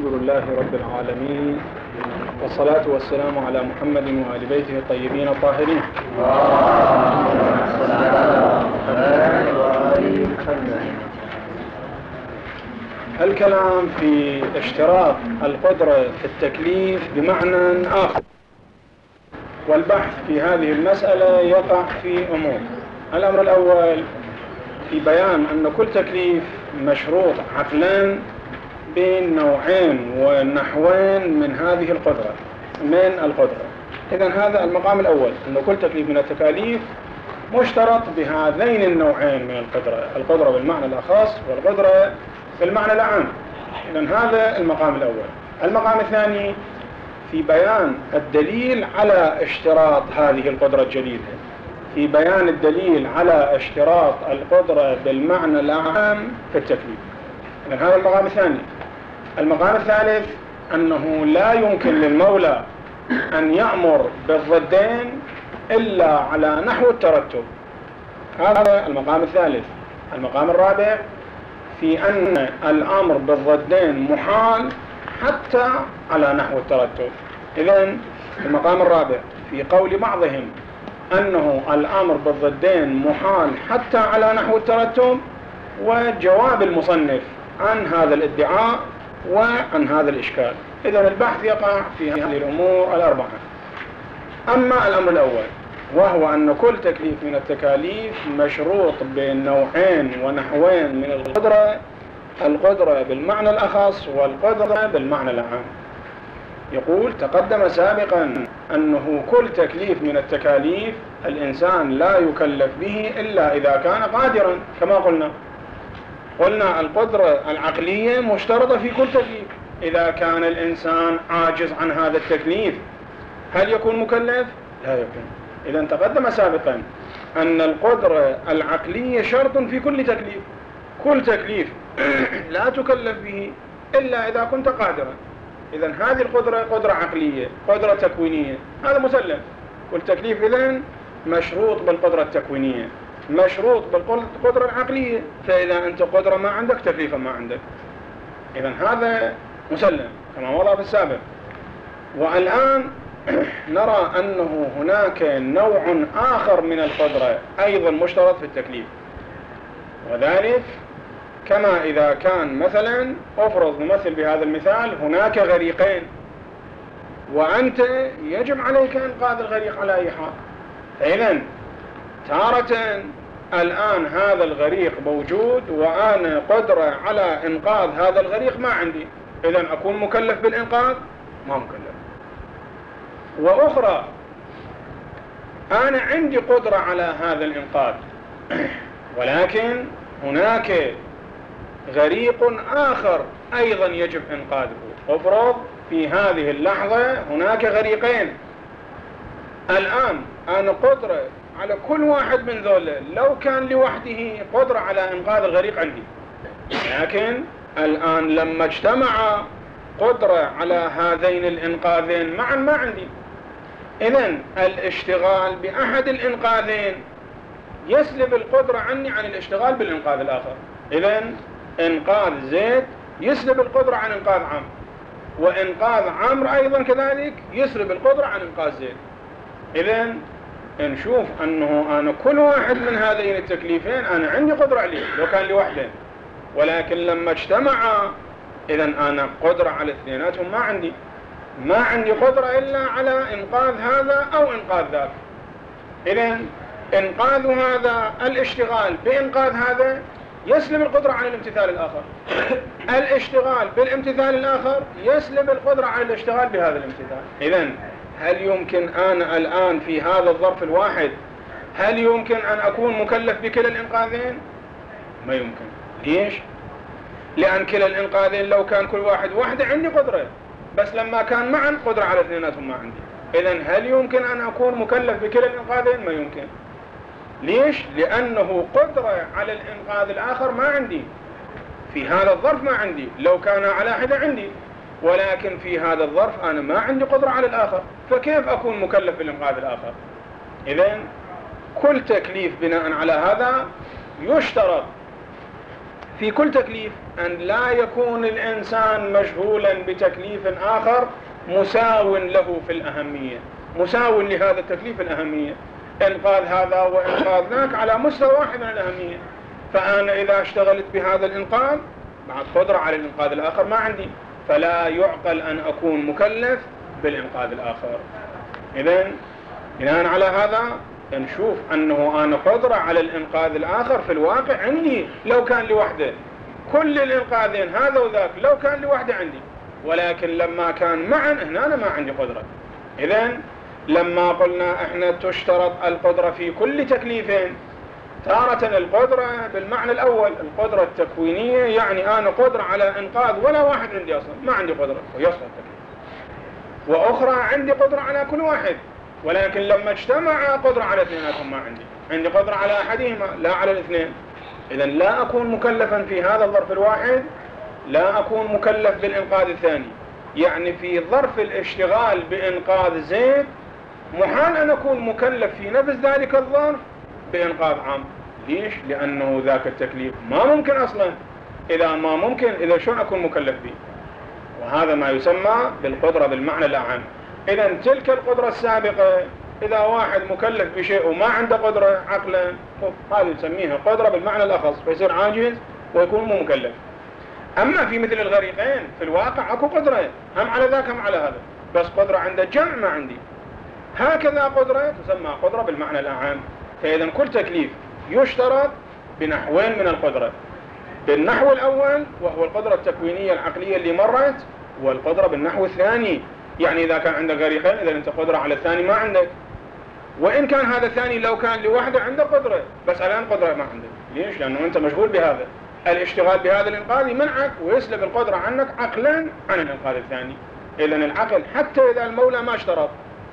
الحمد لله رب العالمين، والصلاة والسلام على محمد وآل بيته الطيبين الطاهرين. الكلام في اشتراط القدرة في التكليف بمعنى آخر، والبحث في هذه المسألة يقع في أمور. الأمر الأول في بيان أن كل تكليف مشروط عقلا بين نوعين ونحوين من هذه القدرة إذن هذا المقام الأول، أن كل تكليف من التكاليف مشترط بهذين النوعين من القدرة بالمعنى الأخص والقدرة بالمعنى العام. إذن هذا المقام الأول. المقام الثاني في بيان الدليل على اشتراط هذه القدرة الجديدة، في بيان الدليل على اشتراط القدرة بالمعنى العام في التكليف. إذن هذا المقام الثاني. المقام الثالث أنه لا يمكن للمولى أن يأمر بالضدين إلا على نحو الترتب. هذا المقام الثالث. المقام الرابع في أن الأمر بالضدين محال حتى على نحو الترتب. إذن المقام الرابع في قول بعضهم أنه الأمر بالضدين محال حتى على نحو الترتب، وجواب المصنف عن هذا الادعاء وعن هذا الإشكال. إذن البحث يقع في هذه الأمور الأربعة. أما الأمر الأول وهو أن كل تكليف من التكاليف مشروط بين نوعين ونحوين من القدرة بالمعنى الأخص والقدرة بالمعنى العام. يقول تقدم سابقا أنه كل تكليف من التكاليف الإنسان لا يكلف به إلا إذا كان قادرا، كما قلنا القدرة العقلية مشترطة في كل تكليف. إذا كان الإنسان عاجز عن هذا التكليف هل يكون مكلف؟ لا يكون. إذا تقدم سابقا أن القدرة العقلية شرط في كل تكليف. كل تكليف لا تكلف به إلا إذا كنت قادرا. إذا هذه القدرة قدرة عقلية، قدرة تكوينية، هذا مسلم. كل تكليف إذن مشروط بالقدرة التكوينية، مشروط بالقدرة العقلية. فإذا أنت قدرة ما عندك تكليفا ما عندك. إذا هذا مسلم كما مضى في السابق. والآن نرى أنه هناك نوع آخر من القدرة أيضا مشترط في التكليف، وذلك كما إذا كان مثلا أفرض نمثل بهذا المثال هناك غريقين، وأنت يجب عليك إنقاذ الغريق على أي حال. فإذن تارة الآن هذا الغريق موجود وأنا قدرة على إنقاذ هذا الغريق ما عندي، إذن أكون مكلف بالإنقاذ؟ ما مكلف. وأخرى أنا عندي قدرة على هذا الإنقاذ، ولكن هناك غريق آخر أيضا يجب إنقاذه. أفرض في هذه اللحظة هناك غريقين، الآن أنا قدرة على كل واحد من ذولا. لو كان لوحده قدرة على إنقاذ الغريق عندي، لكن الآن لما اجتمع قدرة على هذين الإنقاذين معا ما عندي. إذن الاشتغال بأحد الإنقاذين يسلب القدرة عني عن الاشتغال بالإنقاذ الآخر. إذن إنقاذ زيد يسلب القدرة عن إنقاذ عمرو، وإنقاذ عمرو أيضا كذلك يسلب القدرة عن إنقاذ زيد. إذن نشوف أنه أنا كل واحد من هذين التكليفين أنا عندي قدرة عليه لو كان لوحدين، ولكن لما اجتمعا إذن أنا قدرة على اثنيناتهم ما عندي قدرة إلا على إنقاذ هذا أو إنقاذ ذاك. إذن إنقاذ هذا الاشتغال بإنقاذ هذا يسلب القدرة عن الامتثال الآخر، الاشتغال بالامتثال الآخر يسلب القدرة عن الاشتغال بهذا الامتثال. إذن هل يمكن أنا الآن في هذا الظرف الواحد هل يمكن أن أكون مكلف بكلا الإنقاذين؟ ما يمكن. ليش؟ لأن كلا الإنقاذين لو كان كل واحد وحده عندي قدرة، بس لما كان معا قدرة على اثنيناتهم ما عندي. إذن هل يمكن أن أكون مكلف بكلا الإنقاذين؟ ما يمكن. ليش؟ لأنه قدرة على الإنقاذ الآخر ما عندي، في هذا الظرف ما عندي. لو كان على حدة عندي، ولكن في هذا الظرف أنا ما عندي قدرة على الآخر، فكيف أكون مكلف بالإنقاذ الآخر؟ إذن كل تكليف بناء على هذا يشترط في كل تكليف أن لا يكون الإنسان مشغولا بتكليف آخر مساو له في الأهمية، مساو لهذا التكليف الأهمية، إنقاذ هذا وإنقاذ ذاك على مستوى واحد من الأهمية. فأنا إذا اشتغلت بهذا الإنقاذ بعد قدرة على الإنقاذ الآخر ما عندي، فلا يعقل أن أكون مكلف بالإنقاذ الآخر. إذن بناء على هذا نشوف أنه أنا قدرة على الإنقاذ الآخر في الواقع عندي لو كان لوحده، كل الإنقاذين هذا وذاك لو كان لوحده عندي، ولكن لما كان معا هنا أنا ما عندي قدرة. إذن لما قلنا إحنا تشترط القدرة في كل تكليفين، تارة القدرة بالمعنى الأول القدرة التكوينية، يعني أنا قدرة على إنقاذ ولا واحد عندي أصلا، ما عندي قدرة ويصل التكليف، وأخرى عندي قدرة على كل واحد، ولكن لما اجتمع قدرة على اثنيناتهم ما عندي قدرة على أحدهما لا على الاثنين. إذن لا أكون مكلفا في هذا الظرف الواحد، لا أكون مكلف بالإنقاذ الثاني. يعني في ظرف الاشتغال بإنقاذ زيد محال أن أكون مكلف في نفس ذلك الظرف بإنقاذ عام. ليش؟ لأنه ذاك التكليف ما ممكن أصلا، إذا ما ممكن إذا شلون أكون مكلف به؟ وهذا ما يسمى بالقدرة بالمعنى الأعم. إذن تلك القدرة السابقة إذا واحد مكلف بشيء وما عنده قدرة عقلا، هذه نسميها قدرة بالمعنى الأخص، فيصير عاجز ويكون مو مكلف. أما في مثل الغريقين في الواقع أكو قدرة هم على ذاك هم على هذا، بس قدرة عنده جمع ما عندي، هكذا قدرة تسمى قدرة بالمعنى الأعم. فإذا كل تكليف يشترط بنحوين من القدرة، بالنحو الأول وهو القدرة التكوينية العقلية اللي مرت، والقدرة بالنحو الثاني، يعني إذا كان عندك غريقين إذا أنت قدرة على الثاني ما عندك، وإن كان هذا الثاني لو كان لوحده عنده قدرة بس الآن قدرة ما عندك. ليش؟ لأنه أنت مشغول بهذا، الاشتغال بهذا الإنقاذ يمنعك ويسلب القدرة عنك عقلا عن الإنقاذ الثاني. إذن العقل حتى إذا المولى ما اشترط،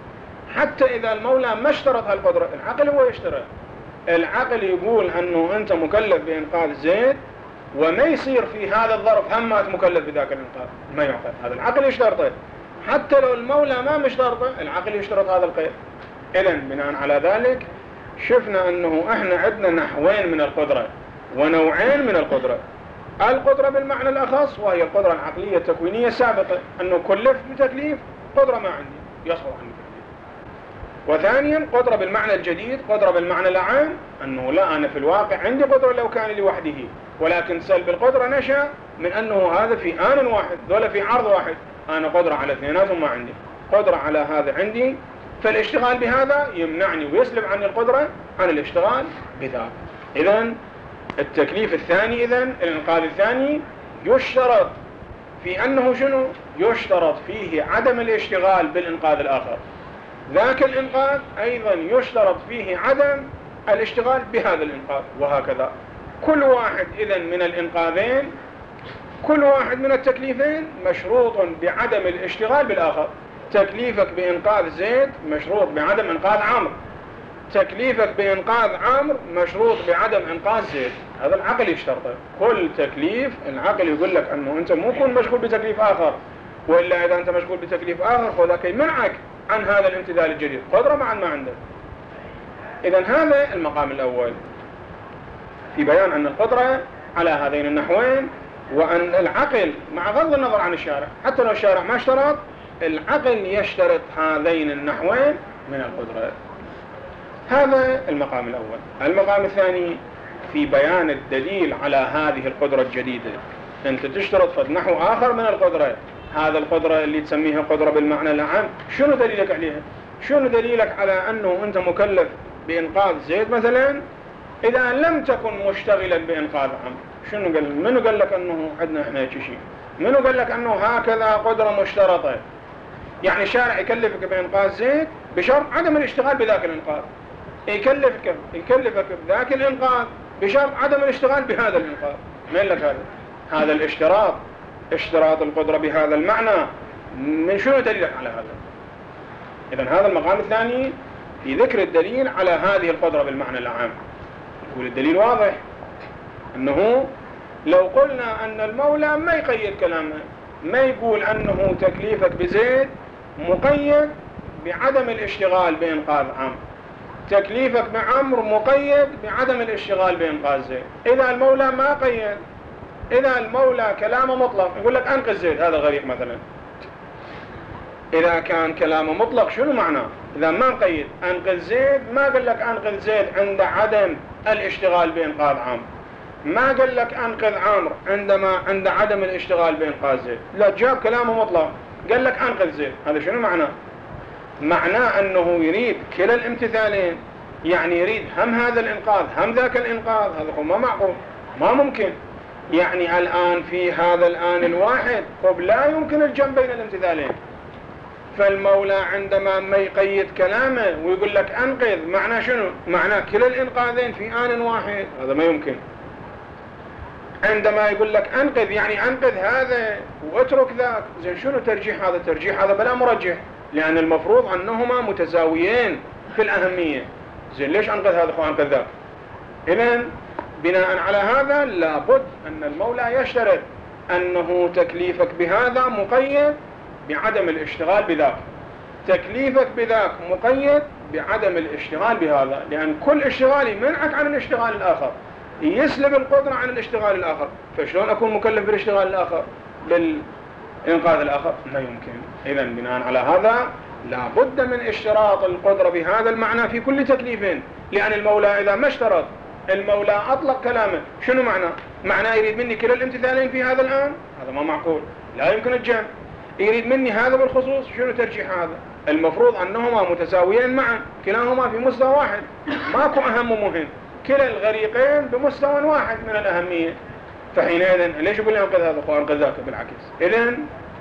حتى إذا المولى ما اشترط هالقدرة، العقل هو يشترط. العقل يقول أنه أنت مكلف بإنقاذ زيد وما يصير في هذا الظرف هم ما مكلف بذاك الإنقاذ، ما يعقل، هذا العقل يشترطه، حتى لو المولى ما مشترطه العقل يشترط هذا القيد. إذن بناء على ذلك شفنا أنه إحنا عندنا نحوين من القدرة ونوعين من القدرة. القدرة بالمعنى الأخص وهي القدرة العقلية التكوينية السابقة، أنه كلف بتكليف قدرة ما عندي يصل عني تكليف. وثانيا قدرة بالمعنى الجديد، قدرة بالمعنى العام، أنه لا أنا في الواقع عندي قدرة لو كان لوحده، ولكن سلب القدرة نشأ من أنه هذا في آن واحد، دولة في عرض واحد، أنا قدرة على اثنيناتهم ما عندي، قدرة على هذا عندي، فالاشتغال بهذا يمنعني ويسلب عني القدرة عن الاشتغال بذاك. إذن التكليف الثاني، إذن الإنقاذ الثاني يشترط في أنه شنو؟ يشترط فيه عدم الاشتغال بالإنقاذ الآخر، ذاك الإنقاذ أيضا يشترط فيه عدم الاشتغال بهذا الإنقاذ، وهكذا كل واحد إذن من الإنقاذين، كل واحد من التكليفين مشروط بعدم الاشتغال بالآخر. تكليفك بإنقاذ زيد مشروط بعدم إنقاذ عمرو، تكليفك بإنقاذ عمرو مشروط بعدم إنقاذ زيد، هذا العقل يشترطه. كل تكليف العقل يقول لك أنه أنت مو كن مشغول بتكليف آخر، وإلا إذا أنت مشغول بتكليف آخر فذاك يمنعك عن هذا الامتثال الجديد، قدرة معا ما عندك. إذن هذا المقام الأول في بيان أن القدرة على هذين النحوين، وأن العقل مع غض النظر عن الشارع، حتى لو الشارع ما اشترط، العقل يشترط هذين النحوين من القدرة. هذا المقام الأول. المقام الثاني في بيان الدليل على هذه القدرة الجديدة. أنت تشترط في نحو آخر من القدرة، هذا القدرة اللي تسميها قدرة بالمعنى العام، شنو دليلك عليها؟ شنو دليلك على أنه أنت مكلف بإنقاذ زيد مثلا إذا لم تكن مشتغلا بإنقاذ عمرو؟ شنو قال؟ منو قال لك أنه عندنا إحنا شيء؟ منو قال لك أنه هكذا قدرة مشترطة؟ يعني الشارع يكلفك بإنقاذ زيد بشرط عدم الاشتغال بذاك الإنقاذ، يكلفك بذاك الإنقاذ بشرط عدم الاشتغال بهذا الإنقاذ. من لك هذا؟ هذا الاشتراط، اشتراط القدرة بهذا المعنى، من شنو دليلك على هذا؟ إذن هذا المقام الثاني في ذكر الدليل على هذه القدرة بالمعنى العام. يقول الدليل واضح، أنه لو قلنا أن المولى ما يقيد كلامه، ما يقول أنه تكليفك بزيد مقيد بعدم الاشتغال بإنقاذ عمرو، تكليفك بعمرو مقيد بعدم الاشتغال بإنقاذ زيد. إذا المولى ما قيد إذا المولى كلامه مطلق يقول لك أنقذ زيد هذا غريق مثلا، إذا كان كلامه مطلق شنو معناه؟ إذا ما نقيد أنقذ زيد، ما قال لك أنقذ زيد عند عدم الاشتغال بإنقاذ عمرو، ما قال لك أنقذ عمرو عند عدم الاشتغال بإنقاذ زيد، لا جاب كلامه مطلق قال لك أنقذ زيد. هذا شنو معناه؟ معناه أنه يريد كلا الامتثالين، يعني يريد هم هذا الإنقاذ هم ذاك الإنقاذ. هذا هو ما معقول، ما ممكن. يعني الآن في هذا الآن الواحد لا يمكن الجمع بين الامتثالين. فالمولى عندما ما يقيد كلامه ويقول لك أنقذ، معناه شنو؟ معناه كلا الإنقاذين في آن واحد، هذا ما يمكن. عندما يقول لك أنقذ يعني أنقذ هذا واترك ذاك، زين شنو ترجيح هذا؟ ترجيح هذا بلا مرجح، لأن المفروض أنهما متساويين في الأهمية. زين ليش أنقذ هذا وأنقذ ذاك؟ إذن بناء على هذا لابد أن المولى يشترط أنه تكليفك بهذا مقيد بعدم الاشتغال بذاك، تكليفك بذاك مقيد بعدم الاشتغال بهذا، لأن كل اشتغال يمنعك عن الاشتغال الآخر، يسلب القدرة عن الاشتغال الآخر. فشلون أكون مكلف بالاشتغال الآخر بالإنقاذ الآخر؟ لا يمكن. إذن بناء على هذا لابد من اشتراط القدرة بهذا المعنى في كل تكليفين، لأن المولى إذا ما اشترط، المولى أطلق كلامه، شنو معناه يريد مني كلا الامتثالين في هذا الآن؟ هذا ما معقول، لا يمكن الجمع. يريد مني هذا بالخصوص، شنو ترجيح هذا؟ المفروض أنهما متساويين معا، كلاهما في مستوى واحد، ماكو أهم ومهم، كلا الغريقين بمستوى واحد من الأهمية. فحينئذ ليش يقول لي أنقذ هذا وأنقذ ذاك؟ بالعكس. إذن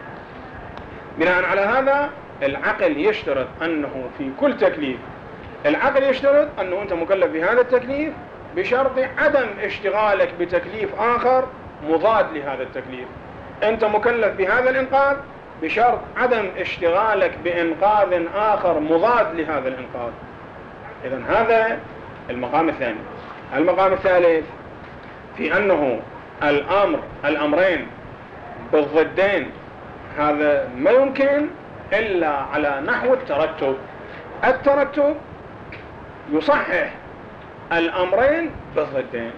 بناء على هذا العقل يشترط أنه في كل تكليف، العقل يشترط أنه أنت مكلف بهذا التكليف بشرط عدم اشتغالك بتكليف آخر مضاد لهذا التكليف. أنت مكلف بهذا الإنقاذ بشرط عدم اشتغالك بإنقاذ آخر مضاد لهذا الإنقاذ. إذن هذا المقام الثاني. المقام الثالث في أنه الأمرين بالضدين هذا ما يمكن إلا على نحو الترتب. الترتب يصحح الأمرين بالضدين.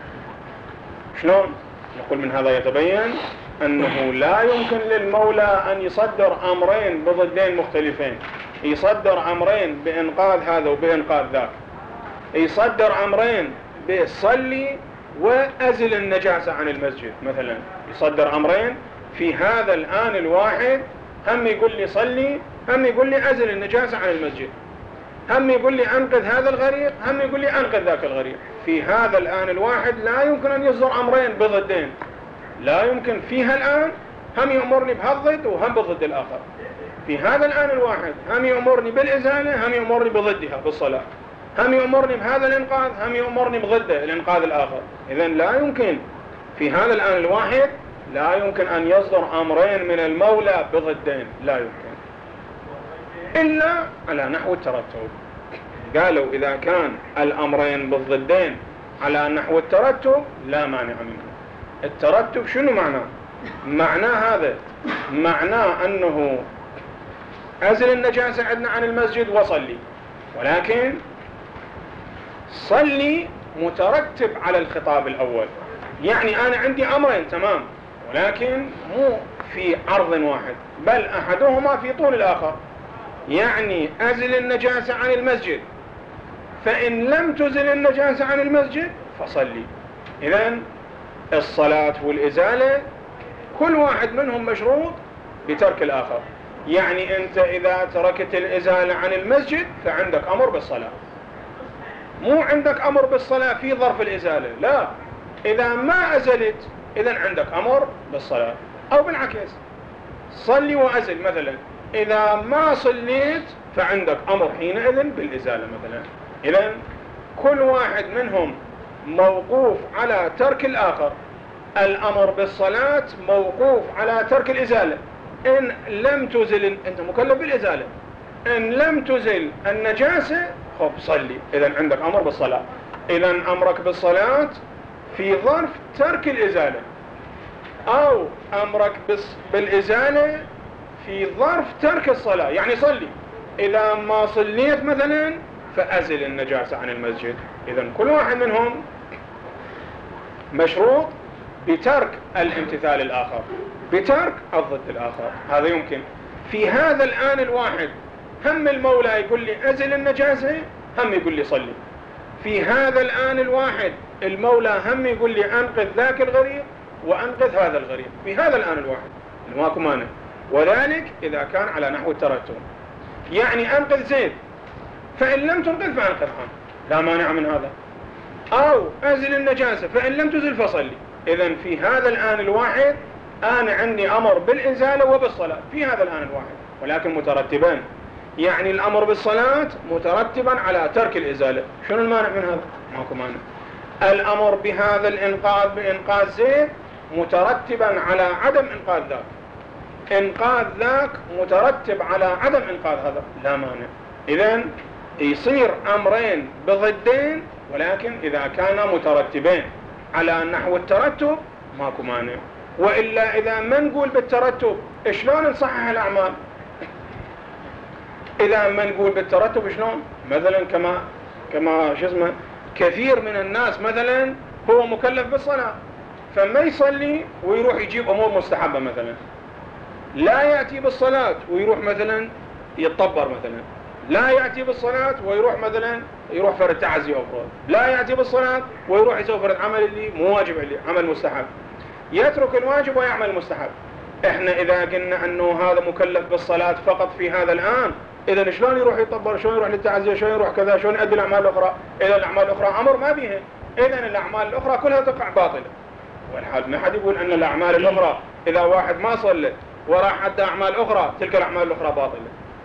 شلون؟ نقول من هذا يتبين أنه لا يمكن للمولى أن يصدر أمرين بضدين مختلفين، يصدر أمرين بإنقاذ هذا وبإنقاذ ذاك، يصدر أمرين بصلي وأزل النجاسة عن المسجد مثلا، يصدر أمرين في هذا الآن الواحد، هم يقول لي صلي، هم يقول لي أزل النجاسة عن المسجد، هم يقول لي أنقذ هذا الغريق، هم يقول لي أنقذ ذاك الغريق. في هذا الآن الواحد لا يمكن أن يصدر أمرين بضدين، لا يمكن. فيها الآن هم يأمرني بهالضد وهم بالضد الآخر. في هذا الآن الواحد هم يأمرني بالإزالة، هم يأمرني بضدها بالصلاة، هم يأمرني بهذا الإنقاذ، هم يأمرني بضده الإنقاذ الآخر. إذن لا يمكن في هذا الآن الواحد لا يمكن أن يصدر أمرين من المولى بضدين، لا يمكن إلا على نحو الترتب. قالوا إذا كان الأمرين بالضدين على نحو الترتب لا مانع منه. الترتب شنو معناه؟ معناه هذا، معناه أنه أزل النجاسة عندنا عن المسجد وصلي، ولكن صلي مترتب على الخطاب الأول. يعني أنا عندي أمرين تمام، ولكن مو في عرض واحد، بل أحدهما في طول الآخر. يعني أزل النجاسة عن المسجد، فإن لم تزل النجاسة عن المسجد فصلي. إذن الصلاة والإزالة كل واحد منهم مشروط بترك الآخر. يعني أنت إذا تركت الإزالة عن المسجد فعندك أمر بالصلاة، مو عندك أمر بالصلاة في ظرف الإزالة، لا، إذا ما أزلت إذن عندك أمر بالصلاة. أو بالعكس صلي وأزل مثلا، إذا ما صليت فعندك أمر حينئذ بالإزالة مثلا. إذن كل واحد منهم موقوف على ترك الآخر. الأمر بالصلاة موقوف على ترك الإزالة. إن لم تزل أنت مكلف بالإزالة، إن لم تزل النجاسة خب صلي، إذن عندك أمر بالصلاة. إذن أمرك بالصلاة في ظرف ترك الإزالة، أو أمرك بالإزالة في ظرف ترك الصلاة. يعني صلي، إذا ما صليت مثلا فأزل النجاسة عن المسجد. إذن كل واحد منهم مشروط بترك الامتثال الآخر، بترك الضد الآخر. هذا يمكن في هذا الآن الواحد هم المولى يقول لي أزل النجاسة، هم يقول لي صلي. في هذا الآن الواحد المولى هم يقول لي أنقذ ذاك الغريق وأنقذ هذا الغريق، في هذا الآن الواحد ماكو مانع. وذلك إذا كان على نحو الترتب، يعني أنقذ زيد، فإن لم تنقذ فأنقذ عمرو، لا مانع من هذا. أو أزل النجاسة، فإن لم تزل فصلي. إذن في هذا الآن الواحد أنا عندي أمر بالإزالة وبالصلاة في هذا الآن الواحد، ولكن مترتبان. يعني الأمر بالصلاة مترتبا على ترك الإزالة. شنو المانع من هذا؟ ماكو مانع. الأمر بهذا الإنقاذ بإنقاذ زيد مترتبا على عدم إنقاذ ذاك، إنقاذ ذاك مترتب على عدم إنقاذ هذا، لا مانع. إذن يصير أمرين بضدين، ولكن إذا كانا مترتبين على نحو الترتب ماكو مانع. وإلا إذا ما نقول بالترتب شلون نصحح الأعمال؟ إذا ما نقول بالترتب شلون؟ مثلا كما شو اسمه، كثير من الناس مثلا هو مكلف بالصلاة، فما يصلي ويروح يجيب أمور مستحبة، مثلا لا يأتي بالصلاة ويروح مثلا يتطبر، مثلا لا يأتي بالصلاة ويروح مثلا يروح فرد تعزي أفراد، لا يأتي بالصلاة ويروح يسوي فرد عمل اللي مو واجب عليه، عمل مستحب، يترك الواجب ويعمل المستحب. احنا إذا قلنا أنه هذا مكلف بالصلاة فقط في هذا الآن، إذا شلون يروح يطبر، شلون يروح للتعزية، شلون يروح كذا، شلون يؤدي الأعمال الأخرى؟ إذا الأعمال الأخرى أمر ما بيها، إذا الأعمال الأخرى كلها تقع باطلة. والحال ما حد يقول أن الأعمال الأخرى إذا واحد ما صلى وراح أدى أعمال أخرى تلك الأعمال الأخرى باطلة.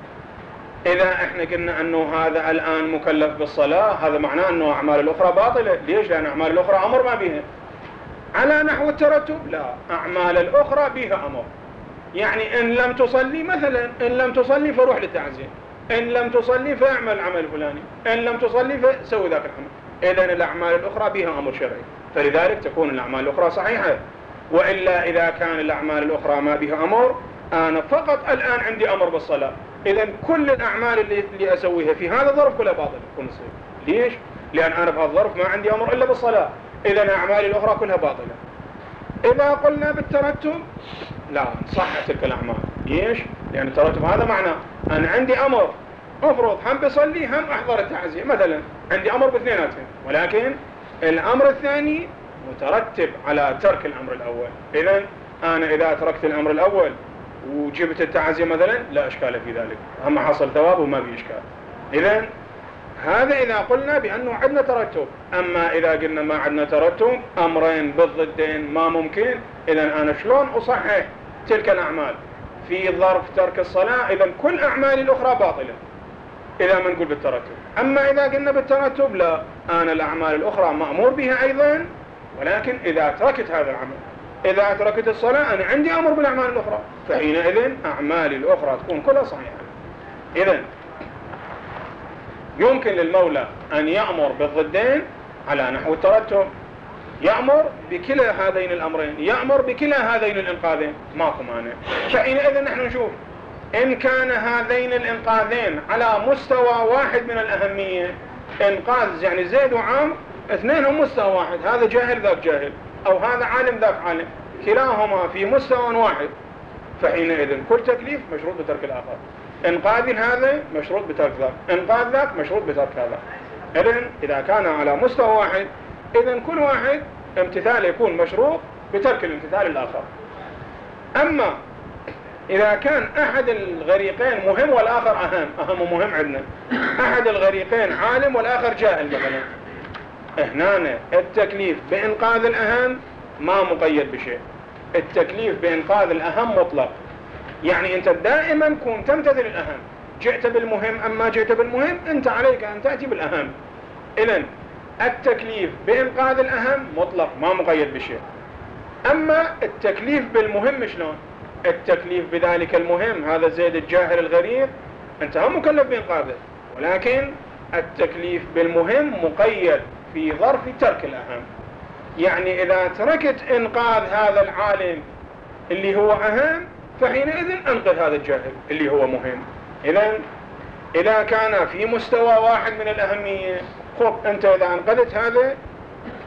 إذا إحنا قلنا أنه هذا الآن مكلف بالصلاة، هذا معناه أنه أعمال الأخرى باطلة. ليش؟ لأن أعمال الأخرى أمر ما بيها. على نحو الترتب لا، أعمال الأخرى بها أمر. يعني إن لم تصلي مثلا، إن لم تصلي فروح للتعزية، إن لم تصلي فاعمل العمل الفلاني، إن لم تصلي فسوي ذاك العمل. إذن الأعمال الأخرى بها أمر شرعي، فلذلك تكون الأعمال الأخرى صحيحة. وإلا إذا كان الأعمال الأخرى ما بها أمر، أنا فقط الآن عندي أمر بالصلاة، إذن كل الأعمال اللي أسويها في هذا الظرف كلها باطلة تكون تصير. ليش؟ لأن أنا في هذا الظرف ما عندي أمر إلا بالصلاة، إذن أعمالي الأخرى كلها باطلة. إذا قلنا بالترتب لا، صح تلك الأعمال. ليش؟ لأن الترتب هذا معناه أنا عندي أمر، أفرض هم بصلي هم أحضر التعزية مثلا، عندي أمر باثنيناتهم، ولكن الأمر الثاني مترتب على ترك الأمر الأول. إذن أنا إذا تركت الأمر الأول وجبت التعزية مثلا لا إشكال في ذلك، أما حصل ثواب وما في إشكال. إذن هذا إذا قلنا بأنه عندنا ترتب. أما إذا قلنا ما عندنا ترتب، أمرين بالضدين ما ممكن، إذن أنا شلون أصحح تلك الأعمال في ظرف ترك الصلاة؟ إذن كل أعمالي الأخرى باطلة إذا ما نقول بالترتب. أما إذا قلنا بالترتب لا، أنا الأعمال الأخرى مأمور بها أيضا، ولكن إذا تركت هذا العمل، إذا تركت الصلاة أنا عندي أمر بالأعمال الأخرى، فحينئذ أعمالي الأخرى تكون كلها صحيحة. إذن يمكن للمولى أن يأمر بالضدين على نحو الترتب، يأمر بكلا هذين الأمرين، يأمر بكلا هذين الإنقاذين، ماكو مانع. فحينئذ نحن نشوف إن كان هذين الإنقاذين على مستوى واحد من الأهمية، إنقاذ يعني زيد وعامر اثنينهم مستوى واحد، هذا جاهل ذاك جاهل، أو هذا عالم ذاك عالم، كلاهما في مستوى واحد، فحينئذ كل تكليف مشروط بترك الآخر. إنقاذ هذا مشروط بترك ذاك، إنقاذ ذاك مشروط بترك هذا. إذن إذا كان على مستوى واحد، إذن كل واحد امتثال يكون مشروط بترك الامتثال الآخر. أما إذا كان أحد الغريقين مهم والآخر أهم ومهم عندنا، أحد الغريقين عالم والآخر جاهل مثلا، هنا التكليف بإنقاذ الأهم ما مقيد بشيء، التكليف بإنقاذ الأهم مطلق. يعني أنت دائما كن تمتثل الأهم، جئت بالمهم أما جئت بالمهم أنت عليك أن تأتي بالأهم. إذن التكليف بإنقاذ الأهم مطلق ما مقيد بشيء. أما التكليف بالمهم شلون؟ التكليف بذلك المهم، هذا زيد الجاهل الغريق أنت هم مكلف بإنقاذه، ولكن التكليف بالمهم مقيد في ظرف ترك الأهم. يعني إذا تركت إنقاذ هذا العالم اللي هو أهم، فحينئذ أنقذ هذا الجاهل اللي هو مهم. إذا كان في مستوى واحد من الأهمية، خب أنت إذا أنقذت هذا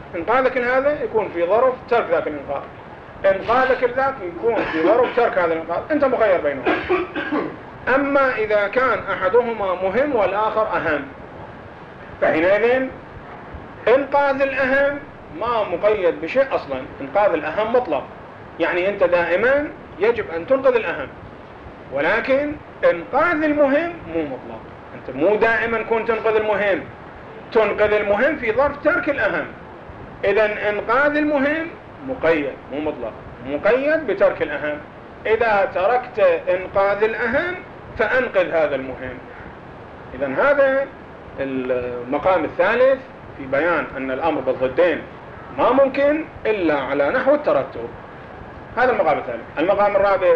إنقاذك هذا يكون في ظرف ترك ذاك الإنقاذ، إنقاذك ذاك يكون في ظرف ترك هذا الإنقاذ، أنت مخير بينهم. أما إذا كان أحدهما مهم والآخر أهم، فحينئذ إنقاذ الأهم ما مقيد بشيء أصلا، إنقاذ الأهم مطلق، يعني أنت دائما يجب أن تنقذ الأهم، ولكن إنقاذ المهم مو مطلق، أنت مو دائما كنت تنقذ المهم، تنقذ المهم في ظرف ترك الأهم. إذن إنقاذ المهم مقيد مو مطلق، مقيد بترك الأهم. إذا تركت إنقاذ الأهم فأنقذ هذا المهم. إذن هذا المقام الثالث في بيان أن الأمر بالضدين ما ممكن إلا على نحو الترتب. هذا المقام الثالث. المقام الرابع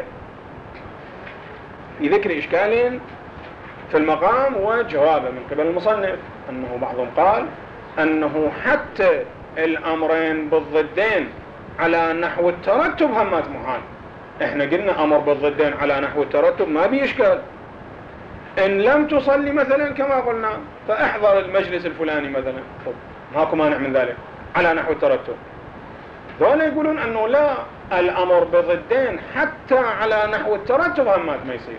في ذكر إشكال في المقام وجوابه من قبل المصنف، أنه بعضهم قال أنه حتى الأمرين بالضدين على نحو الترتب همات محال. احنا قلنا أمر بالضدين على نحو الترتب ما بيشكال، إن لم تصلي مثلا كما قلنا فاحضر المجلس الفلاني مثلا، ماكو مانع من ذلك على نحو الترتب. دول يقولون أنه لا، الأمر بضدين حتى على نحو الترتب همات ما يصير،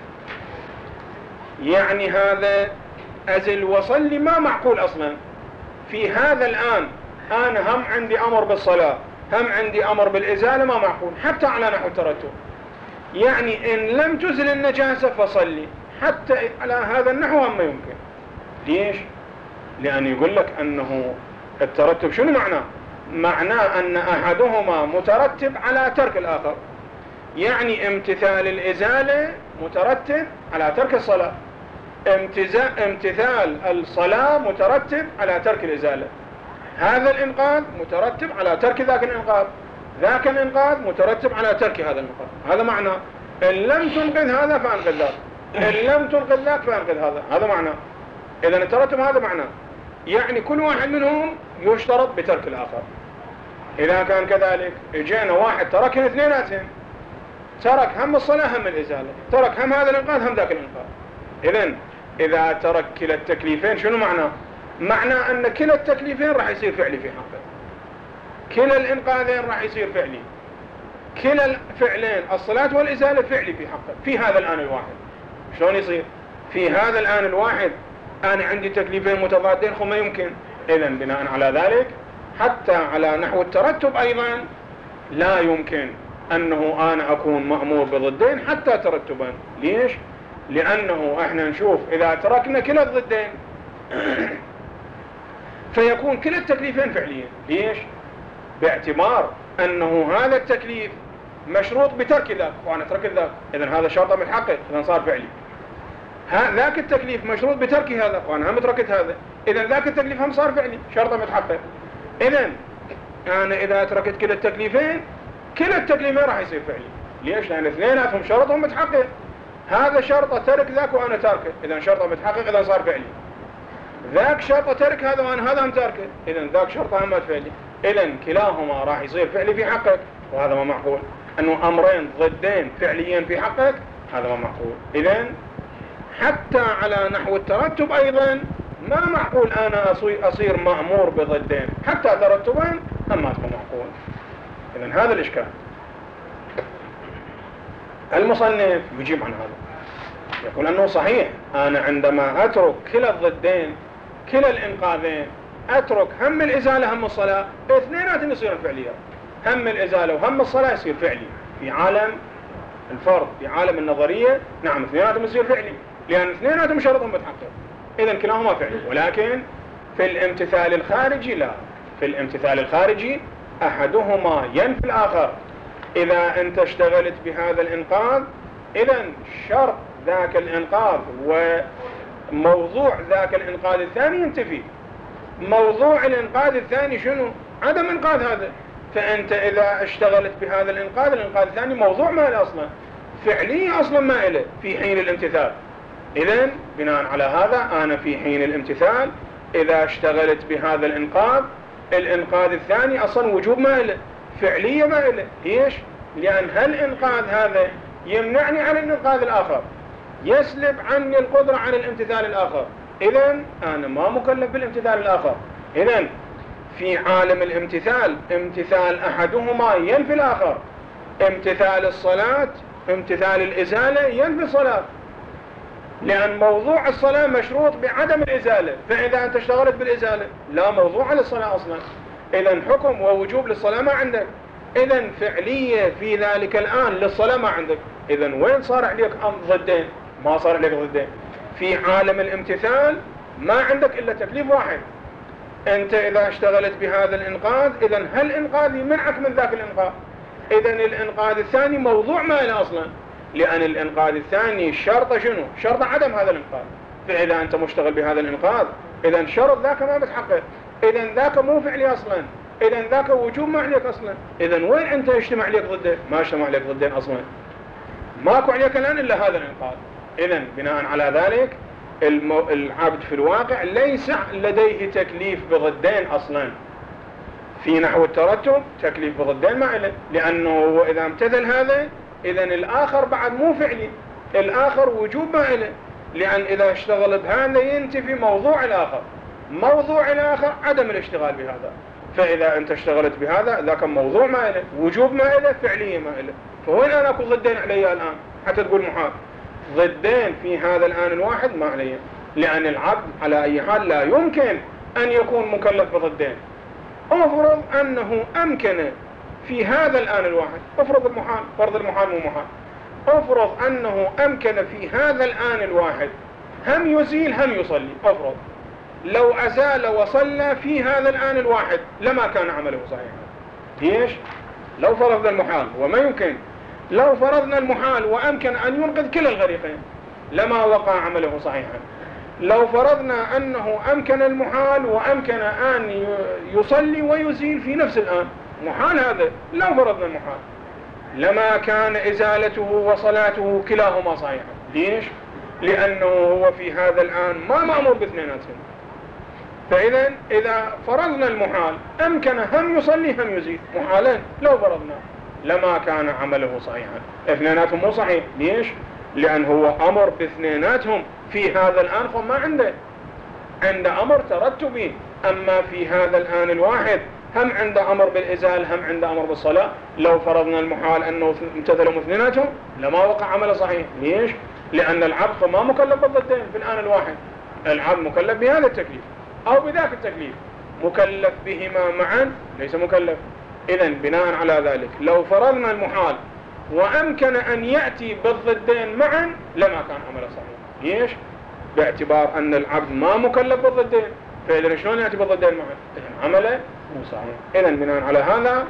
يعني هذا أزل وصلي ما معقول أصلا. في هذا الآن أنا هم عندي أمر بالصلاة هم عندي أمر بالإزالة، ما معقول حتى على نحو الترتب. يعني إن لم تزل النجاسة فصلي حتى على هذا النحو هم يمكن. ليش؟ لأن يقول لك أنه الترتب شنو معناه؟ معناه أن أحدهما مترتب على ترك الآخر، يعني امتثال الإزالة مترتب على ترك الصلاة، امتثال الصلاة مترتب على ترك الإزالة، هذا الإنقاذ مترتب على ترك ذاك الإنقاذ، ذاك الإنقاذ مترتب على ترك هذا الإنقاذ. هذا معناه إن لم تنقذ هذا فأنقذ ذاك، إن لم تنقذ ذاك فأنقذ هذا، هذا معناه. إذن الترتب هذا معناه، يعني كل واحد منهم يشترط بترك الآخر. إذا كان كذلك اجينا واحد تركهم اثنيناتهم، ترك هم الصلاة هم الإزالة، ترك هم هذا الإنقاذ هم ذاك الإنقاذ. إذن إذا ترك كلا التكليفين شنو معناه؟ معناه أن كلا التكليفين راح يصير فعلي في حقه، كلا الإنقاذين راح يصير فعلي، كلا الفعلين الصلاة والإزالة فعلي في حقه في هذا الآن الواحد. شلون يصير؟ في هذا الآن الواحد أنا عندي تكليفين متضادين ما يمكن. إذن بناء على ذلك حتى على نحو الترتب أيضا لا يمكن أنه أنا أكون مأمور بضدين حتى ترتبا. ليش؟ لأنه احنا نشوف إذا تركنا كلا الضدين فيكون كلا التكليفين فعليين. ليش؟ باعتبار أنه هذا التكليف مشروط بترك ذاك وأنا ترك ذاك، إذن هذا شرط متحقق، إذن صار فعلي. ذاك التكليف مشروط بترك هذا وأنا هم تركت هذا، إذن ذاك التكليف هم صار فعلي، شرط متحقق. إذن أنا إذا تركت كلا التكليفين كلا التكليفين راح يصير فعلي. ليش؟ لأن اثنيناتهم شرطهم متحقق، هذا شرط ترك ذاك وأنا تاركه، إذن شرطه متحقق، إذن صار فعلي. ذاك شرط ترك هذا وأنا هذا هم تاركه، إذن ذاك شرطه هم فعلي، إذن كلاهما راح يصير فعلي في حقك، وهذا ما معقول. أنه أمرين ضدين فعليين في حقك هذا ما معقول. إذن حتى على نحو الترتب أيضا ما معقول أنا أصير مأمور بضدين حتى ترتبين هم ما تكون معقول. إذن هذا الإشكال. المصنف يجيب عن هذا، يقول أنه صحيح أنا عندما أترك كلا الضدين كلا الإنقاذين، أترك هم الإزالة هم الصلاة، اثنيناتهم يصيرون فعليات، هم الإزالة وهم الصلاة يصير فعلي في عالم الفرض، في عالم النظرية نعم اثنيناتهم يصير فعلي لأن اثنيناتهم شرطهم متحقق، إذن كلاهما فعلي. ولكن في الامتثال الخارجي لا، في الامتثال الخارجي أحدهما ينفي الآخر. إذا أنت اشتغلت بهذا الإنقاذ إذن شرط ذاك الإنقاذ وموضوع ذاك الإنقاذ الثاني ينتفي. موضوع الإنقاذ الثاني شنو؟ عدم إنقاذ هذا. فأنت إذا اشتغلت بهذا الإنقاذ الثاني موضوع ما له أصلا، فعلية أصلا ما له في حين الامتثال. إذن بناء على هذا أنا في حين الامتثال إذا اشتغلت بهذا الإنقاذ الثاني أصلا وجوب ما له، فعلية ما له. ليش؟ لأن هالإنقاذ هذا يمنعني عن الإنقاذ الآخر، يسلب عني القدرة عن الامتثال الآخر، إذن أنا ما مكلف بالامتثال الآخر. إذن في عالم الامتثال امتثال أحدهما ينفي الآخر. امتثال الصلاة، امتثال الإزالة ينفي الصلاة، لأن موضوع الصلاة مشروط بعدم الإزالة، فإذا أنت اشتغلت بالإزالة لا موضوع للصلاة أصلا، إذن حكم ووجوب للصلاة ما عندك، إذن فعلية في ذلك الآن للصلاة ما عندك. إذن وين صار عليك ضدين؟ ما صار عليك ضدين. في عالم الامتثال ما عندك إلا تكليف واحد. أنت إذا اشتغلت بهذا الإنقاذ إذن هل الإنقاذ يمنعك من ذاك الإنقاذ؟ إذن الإنقاذ الثاني موضوع ما له أصلا، لأن الإنقاذ الثاني شرط شنو؟ شرط عدم هذا الإنقاذ. فإذا أنت مشتغل بهذا الإنقاذ إذن شرط ذاك ما بتحقق، إذن ذاك مو فعلي أصلا، إذن ذاك وجوب ما عليك أصلا. إذن وين أنت يجتمع عليك ضده؟ ما اجتمع عليك ضدين أصلا، ماكو عليك الآن إلا هذا الإنقاذ. إذن بناء على ذلك العبد في الواقع ليس لديه تكليف بضدين أصلا. في نحو الترتب تكليف بضدين ما له، لأنه إذا امتثل هذا إذن الآخر بعد مو فعلي، الآخر وجوب ما له، لأن إذا اشتغل بهذا ينتفي موضوع الآخر، موضوع الآخر عدم الاشتغال بهذا. فإذا أنت اشتغلت بهذا ذاك موضوع ما له، وجوب ما له، فعلية ما له. فوين أنا أكون ضدين علي الآن حتى تقول محال؟ ضدين في هذا الآن الواحد ما علي، لأن العبد على أي حال لا يمكن أن يكون مكلف بضدين. افرض أنه أمكن في هذا الآن الواحد، افرض المحال، فرض المحال مو محال، افرض أنه أمكن في هذا الآن الواحد هم يزيل هم يصلي. افرض لو أزال وصلى في هذا الآن الواحد لما كان عمله صحيحا. ليش؟ لو فرضنا المحال وما يمكن، لو فرضنا المحال وأمكن أن ينقذ كلا الغريقين لما وقع عمله صحيحا. لو فرضنا أنه أمكن المحال وأمكن أن يصلي ويزيل في نفس الآن، محال هذا، لو فرضنا المحال لما كان إزالته وصلاته كلاهما صحيحا. ليش؟ لأنه هو في هذا الآن ما مأمور باثنيناتهم. فإذا إذا فرضنا المحال أمكن هم يصلي هم يزيل، محالين لو فرضنا لما كان عمله صحيحا. اثنيناتهم مو صحيح. ليش؟ لأن هو أمر باثنيناتهم في هذا الآن، فما عنده أمر ترتبي. أما في هذا الآن الواحد هم عنده أمر بالإزال هم عنده أمر بالصلاة. لو فرضنا المحال أنه امتثلوا اثنيناتهم لما وقع عمله صحيح. ليش؟ لأن العبد ما مكلف بالضدين في الآن الواحد، العبد مكلف بهذا التكليف أو بذاك التكليف، مكلف بهما معا ليس مكلف. إذن بناء على ذلك لو فرضنا المحال وأمكن أن يأتي بالضدين معا لما كان عمله صحيح. ليش؟ باعتبار أن العبد ما مكلف بالضدين، فإذن شلون يأتي بالضدين معا؟ إذن عمله مو صحيح. إذن بناء على هذا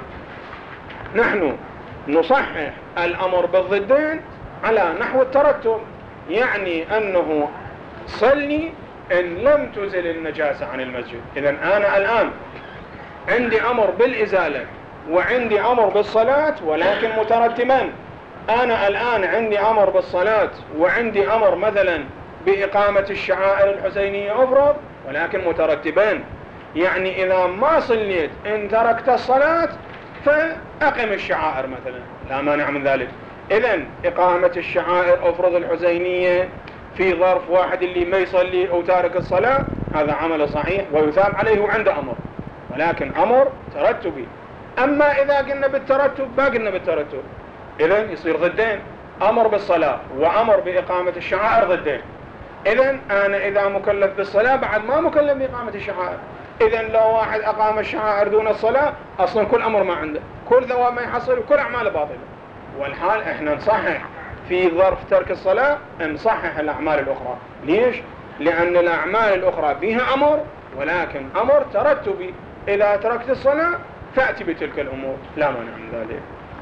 نحن نصحح الأمر بالضدين على نحو الترتب، يعني أنه صلي إن لم تزل النجاسة عن المسجد. إذن أنا الآن عندي أمر بالإزالة وعندي أمر بالصلاة ولكن مترتبان. أنا الآن عندي أمر بالصلاة وعندي أمر مثلا بإقامة الشعائر الحسينية أفرض، ولكن مترتبان. يعني إذا ما صليت إن تركت الصلاة فأقم الشعائر مثلا، لا مانع من ذلك. إذن إقامة الشعائر أفرض الحسينية في ظرف واحد اللي ما يصلي أو تارك الصلاة هذا عمل صحيح ويثاب عليه وعنده أمر، ولكن أمر ترتبي. أما إذا قلنا بالترتب ما قلنا بالترتب، إذن يصير ضدين، أمر بالصلاة وأمر بإقامة الشعائر ضدين. إذن أنا إذا مكلف بالصلاة بعد ما مكلف بإقامة الشعائر. إذن لو واحد أقام الشعائر دون الصلاة أصلا كل أمر ما عنده، كل ثواب ما يحصل وكل أعمال باطلة. والحال إحنا نصحح في ظرف ترك الصلاة، نصحح الأعمال الأخرى. ليش؟ لأن الأعمال الأخرى فيها أمر ولكن أمر ترتبي. إذا تركت الصلاة فأتي بتلك الأمور، لا مانع من ذلك.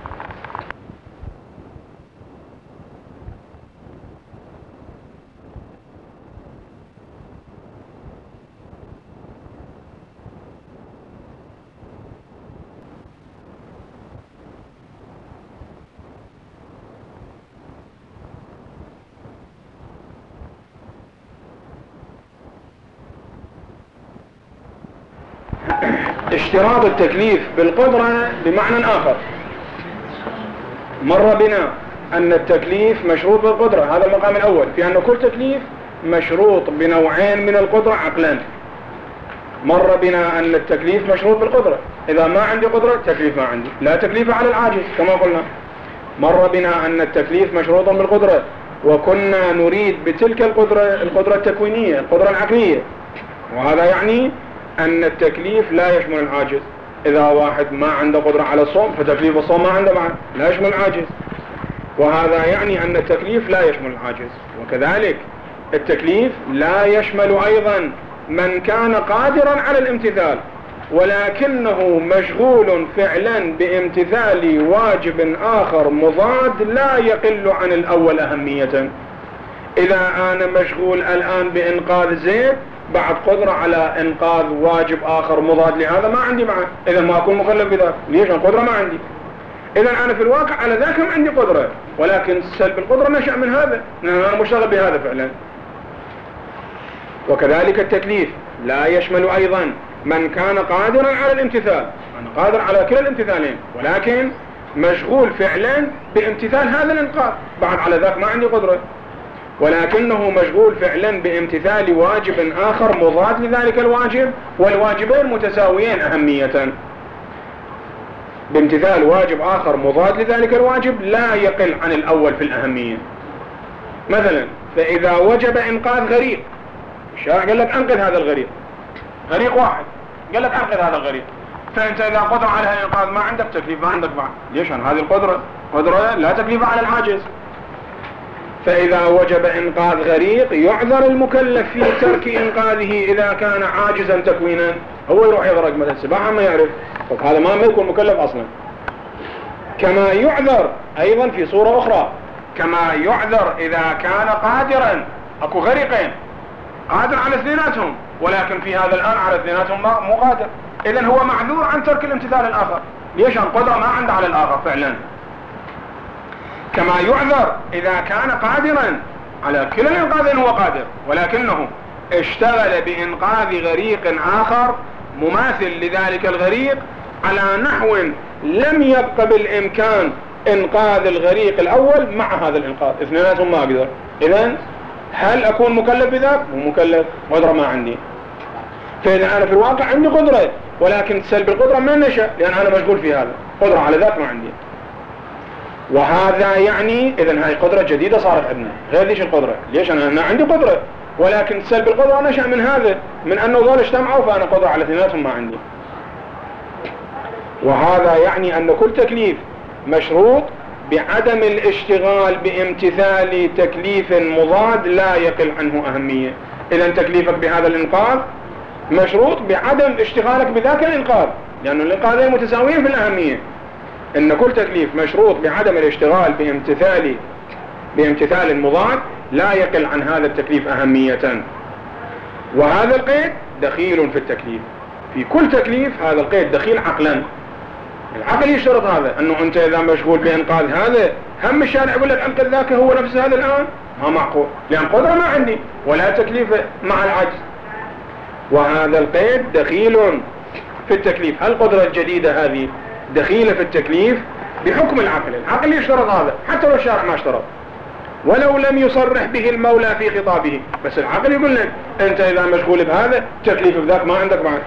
اشتراط التكليف بالقدرة بمعنى آخر. مر بنا أن التكليف مشروط بالقدرة، هذا المقام الأول، في أن كل تكليف مشروط بنوعين من القدرة عقلان. مر بنا أن التكليف مشروط بالقدرة، إذا ما عندي قدرة تكليف ما عندي، لا تكليف على العاجز كما قلنا. مر بنا أن التكليف مشروط بالقدرة، وكنا نريد بتلك القدرة التكوينية، القدرة العقلية، وهذا يعني أن التكليف لا يشمل العاجز. إذا واحد ما عنده قدرة على الصوم فتكليف الصوم ما عنده معه، لا يشمل العاجز، وهذا يعني أن التكليف لا يشمل العاجز. وكذلك التكليف لا يشمل أيضا من كان قادرا على الامتثال ولكنه مشغول فعلا بامتثال واجب آخر مضاد لا يقل عن الأول أهمية. إذا أنا مشغول الآن بإنقاذ زيد بعد قدرة على إنقاذ واجب آخر مضاد لهذا ما عندي معه، إذا ما أكون مكلف بذلك. ليش؟ القدرة ما عندي. إذا أنا في الواقع على ذاك ما عندي قدرة، ولكن سلب القدرة نشأ من هذا، أنا مشتغل بهذا فعلا. وكذلك التكليف لا يشمل أيضا من كان قادرا على الامتثال، أنا قادر على كلا الامتثالين ولكن مشغول فعلا بامتثال هذا الإنقاذ، بعد على ذاك ما عندي قدرة، ولكنه مشغول فعلا بامتثال واجب آخر مضاد لذلك الواجب، والواجبين متساويين أهمية. بامتثال واجب آخر مضاد لذلك الواجب لا يقل عن الأول في الأهمية. مثلا فإذا وجب إنقاذ غريق، الشارع قال لك أنقذ هذا الغريق، غريق واحد قال لك أنقذ هذا الغريق، فأنت إذا قدر على الإنقاذ ما عندك تكليف، ما عندك بعد. ليش؟ هذه القدرة قدرة لا تكليف على العاجز. فإذا وجب إنقاذ غريق يعذر المكلف في ترك إنقاذه إذا كان عاجزا تكوينا. هو يروح يغرق مثلا سباحة ما يعرف، هذا ما يكون مكلف أصلا. كما يعذر أيضا في صورة أخرى، كما يعذر إذا كان قادرا، أكو غريقين قادر على اثنيناتهم ولكن في هذا الآن على اثنيناتهم مو قادر، إذن هو معذور عن ترك الامتثال الآخر. ليش؟ القدرة ما عنده على الآخر فعلا. كما يعذر إذا كان قادرا على كلا الإنقاذين، هو قادر ولكنه اشتغل بإنقاذ غريق آخر مماثل لذلك الغريق على نحو لم يبق بالإمكان إنقاذ الغريق الأول مع هذا الإنقاذ، اثنيناتهم ما أقدر. إذن هل أكون مكلف بذلك؟ مو مكلف، قدرة ما عندي. فإذا أنا في الواقع عندي قدرة ولكن سلب القدرة ما نشأ لأن أنا مشغول في هذا، قدرة على ذاك ما عندي. وهذا يعني إذن هاي قدرة جديدة صارت عندنا غير ليش القدرة. ليش؟ أنا عندي قدرة ولكن سلب القدرة نشأ من هذا، من أنه ذول اجتمعوا فأنا قدرة على اثنيناتهم ما عندي. وهذا يعني أن كل تكليف مشروط بعدم الاشتغال بامتثال تكليف مضاد لا يقل عنه أهمية. إذن تكليفك بهذا الإنقاذ مشروط بعدم اشتغالك بذاك الإنقاذ، لأن الإنقاذين متساويين في الأهمية. إن كل تكليف مشروط بعدم الاشتغال بامتثال مضاد لا يقل عن هذا التكليف أهمية. وهذا القيد دخيل في التكليف، في كل تكليف هذا القيد دخيل عقلا. العقل يشترط هذا، أنه أنت إذا مشغول بإنقاذ هذا هم الشارع يقول لك أنقذ ذاك هو نفس هذا الآن، ما معقول، لأن قدرة ما عندي ولا تكليف مع العجز. وهذا القيد دخيل في التكليف. القدرة الجديدة هذه دخيلة في التكليف بحكم العقل، العقل يشترط هذا حتى لو الشارع ما اشترط، ولو لم يصرح به المولى في خطابه، بس العقل يقول لك أنت إذا مشغول بهذا تكليف بذاك ما عندك بعد.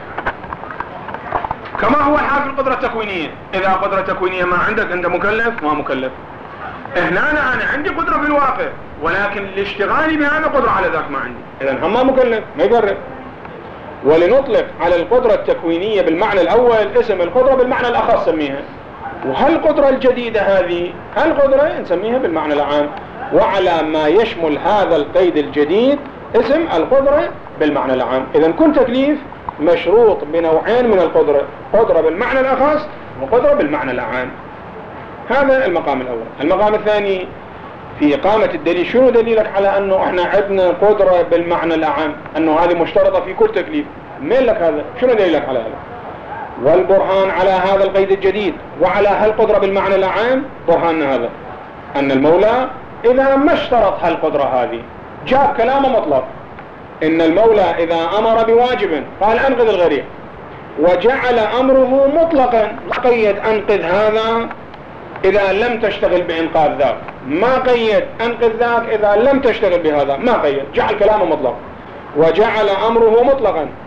كما هو الحال في القدرة التكوينية، إذا قدرة تكوينية ما عندك أنت مكلف ما مكلف. هنا أنا عندي قدرة في الواقع ولكن الاشتغال بهذا قدرة على ذاك ما عندي، إذن هم ما مكلف ما يقرب. ولنطلق على القدرة التكوينية بالمعنى الأول اسم القدرة بالمعنى الأخص نسميها، وهالقدرة الجديدة هذه هالقدرة نسميها بالمعنى العام. وعلى ما يشمل هذا القيد الجديد اسم القدرة بالمعنى العام. إذن كل تكليف مشروط بنوعين من القدرة، قدرة بالمعنى الأخص وقدرة بالمعنى العام. هذا المقام الأول. المقام الثاني في إقامة الدليل. شنو دليلك على أنه إحنا عندنا قدرة بالمعنى العام، أنه هذه مشترطة في كل تكليف؟ مين لك هذا؟ شنو دليلك على هذا؟ والبرهان على هذا القيد الجديد وعلى هالقدرة بالمعنى العام برهاننا هذا، أن المولى إذا ما اشترط هالقدرة هذه جاب كلامه مطلق، إن المولى إذا أمر بواجب قال أنقذ الغريق وجعل أمره مطلقا، قيد أنقذ هذا إذا لم تشتغل بإنقاذ ذاك، ما قيد أنقذ ذاك إذا لم تشتغل بهذا، ما قيد، جعل كلامه مطلق وجعل أمره مطلقا.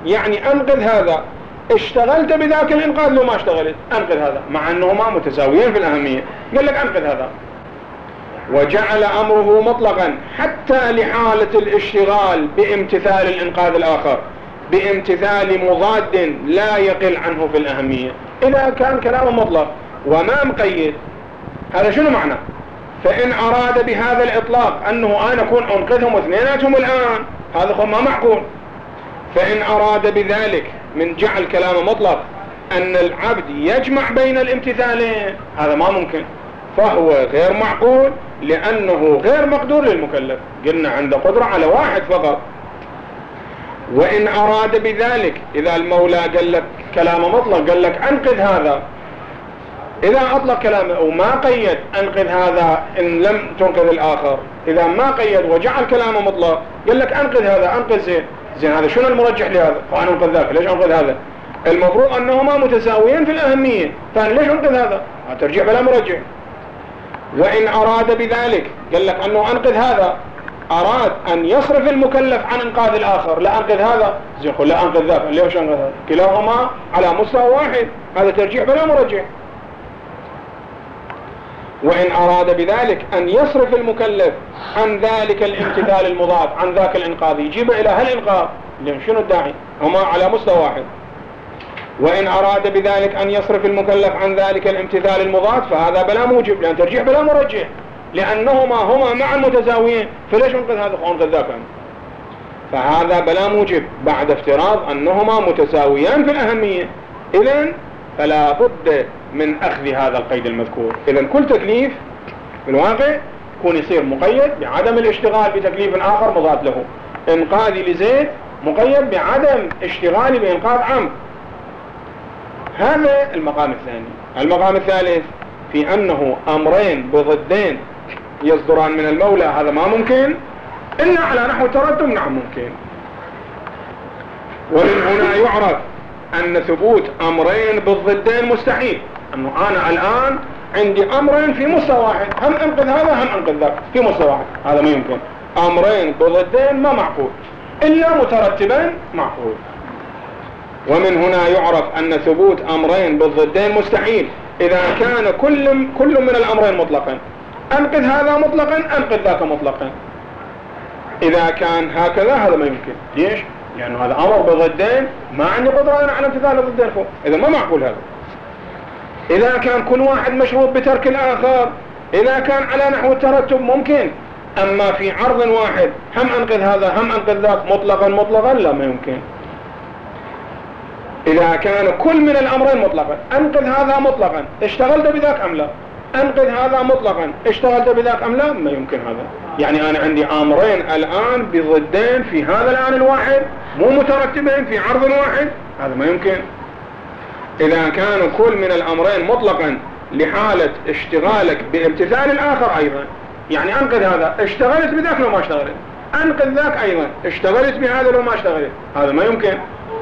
يعني أنقذ هذا، اشتغلت بذاك الإنقاذ لو ما اشتغلت أنقذ هذا، مع أنهما متساويين في الأهمية. قال لك أنقذ هذا، وجعل أمره مطلقا حتى لحالة الاشتغال بامتثال الإنقاذ الآخر، بامتثال مضاد لا يقل عنه في الأهمية. إذا كان كلامه مطلق وما مقيد، هذا شنو معنى؟ فإن أراد بهذا الإطلاق أنه أنا أكون أنقذهم اثنيناتهم الآن، هذا ما معقول. فإن أراد بذلك من جعل كلامه مطلق أن العبد يجمع بين الامتثالين، هذا ما ممكن، فهو غير معقول، لأنه غير مقدور للمكلف. قلنا عنده قدرة على واحد فقط. وإن أراد بذلك، إذا المولى قال لك كلامه مطلق، قال لك أنقذ هذا، إذا أطلق كلامه وما قيد أنقذ هذا إن لم تنقذ الآخر، إذا ما قيد وجعل كلامه مطلق، قال لك أنقذ هذا، أنقذ زين هذا شنو المرجح لهذا؟ فأنا أنقذ ذاك، ليش أنقذ هذا؟ المفروض أنهما متساويين في الأهمية، فأنا ليش أنقذ هذا؟ ترجع بلا مرجح. وإن أراد بذلك، قال لك أنه أنقذ هذا، أراد أن يصرف المكلف عن إنقاذ الآخر، لا أنقذ هذا، زين قل لا أنقذ ذاك، ليش أنقذ هذا؟ كلاهما على مستوى واحد، هذا ترجيح بلا مرجح. وإن أراد بذلك أن يصرف المكلف عن ذلك الامتثال المضاد، عن ذاك الإنقاذ، يجيب إلى هالإنقاذ، شنو الداعي؟ هما على مستوى واحد. وإن أراد بذلك أن يصرف المكلف عن ذلك الامتثال المضاد، فهذا بلا موجب، لأن ترجيح بلا مرجح، لأنهما معا متساويين، فليش أنقذ هذا وأنقذ ذاك؟ فهذا بلا موجب بعد افتراض أنهما متساويان في الأهمية. إذن فلا بد من أخذ هذا القيد المذكور. إذن كل تكليف في الواقع يكون يصير مقيد بعدم الاشتغال بتكليف آخر مضاد له. إنقاذي لزيد مقيد بعدم اشتغالي بإنقاذ عمرو. هذا المقام الثاني. المقام الثالث في أنه أمرين بضدين يصدران من المولى، هذا ما ممكن إلا على نحو الترتب. نعم ممكن. ومن هنا يعرف أن ثبوت أمرين بالضدين مستحيل. أنه أنا الآن عندي أمرين في مستوى واحد، هم أنقذ هذا هم أنقذ ذاك في مستوى واحد، هذا ما يمكن. أمرين بضدين ما معقول، إلا مترتبين معقول. ومن هنا يعرف أن ثبوت أمرين بالضدين مستحيل إذا كان كل من الأمرين مطلقا. أنقذ هذا مطلقا، أنقذ ذاك مطلقا. إذا كان هكذا هذا ما يمكن. ليش؟ يعني هذا أمر بضدين، ما عندي قدرة أنا على امتثال الضدين فوق، إذا ما معقول هذا. إذا كان كل واحد مشروط بترك الآخر، إذا كان على نحو الترتب ممكن. أما في عرض واحد هم أنقذ هذا هم أنقذ ذاك مطلقا لا، ما يمكن. إذا كان كل من الأمرين مطلقا، أنقذ هذا مطلقا، اشتغلت بذاك أم لا؟ أنقذ هذا مطلقا، اشتغلت بذاك أم لا؟ ما يمكن هذا. يعني أنا عندي أمرين الآن بضدين في هذا الآن الواحد، مو مترتبين في عرض واحد، هذا ما يمكن. إذا كان كل من الأمرين مطلقا لحالة اشتغالك بامتثال الآخر أيضا، يعني أنقذ هذا، اشتغلت بذاك لو ما اشتغلت، أنقذ ذاك أيضا، اشتغلت بهذا لو ما اشتغلت، هذا ما يمكن.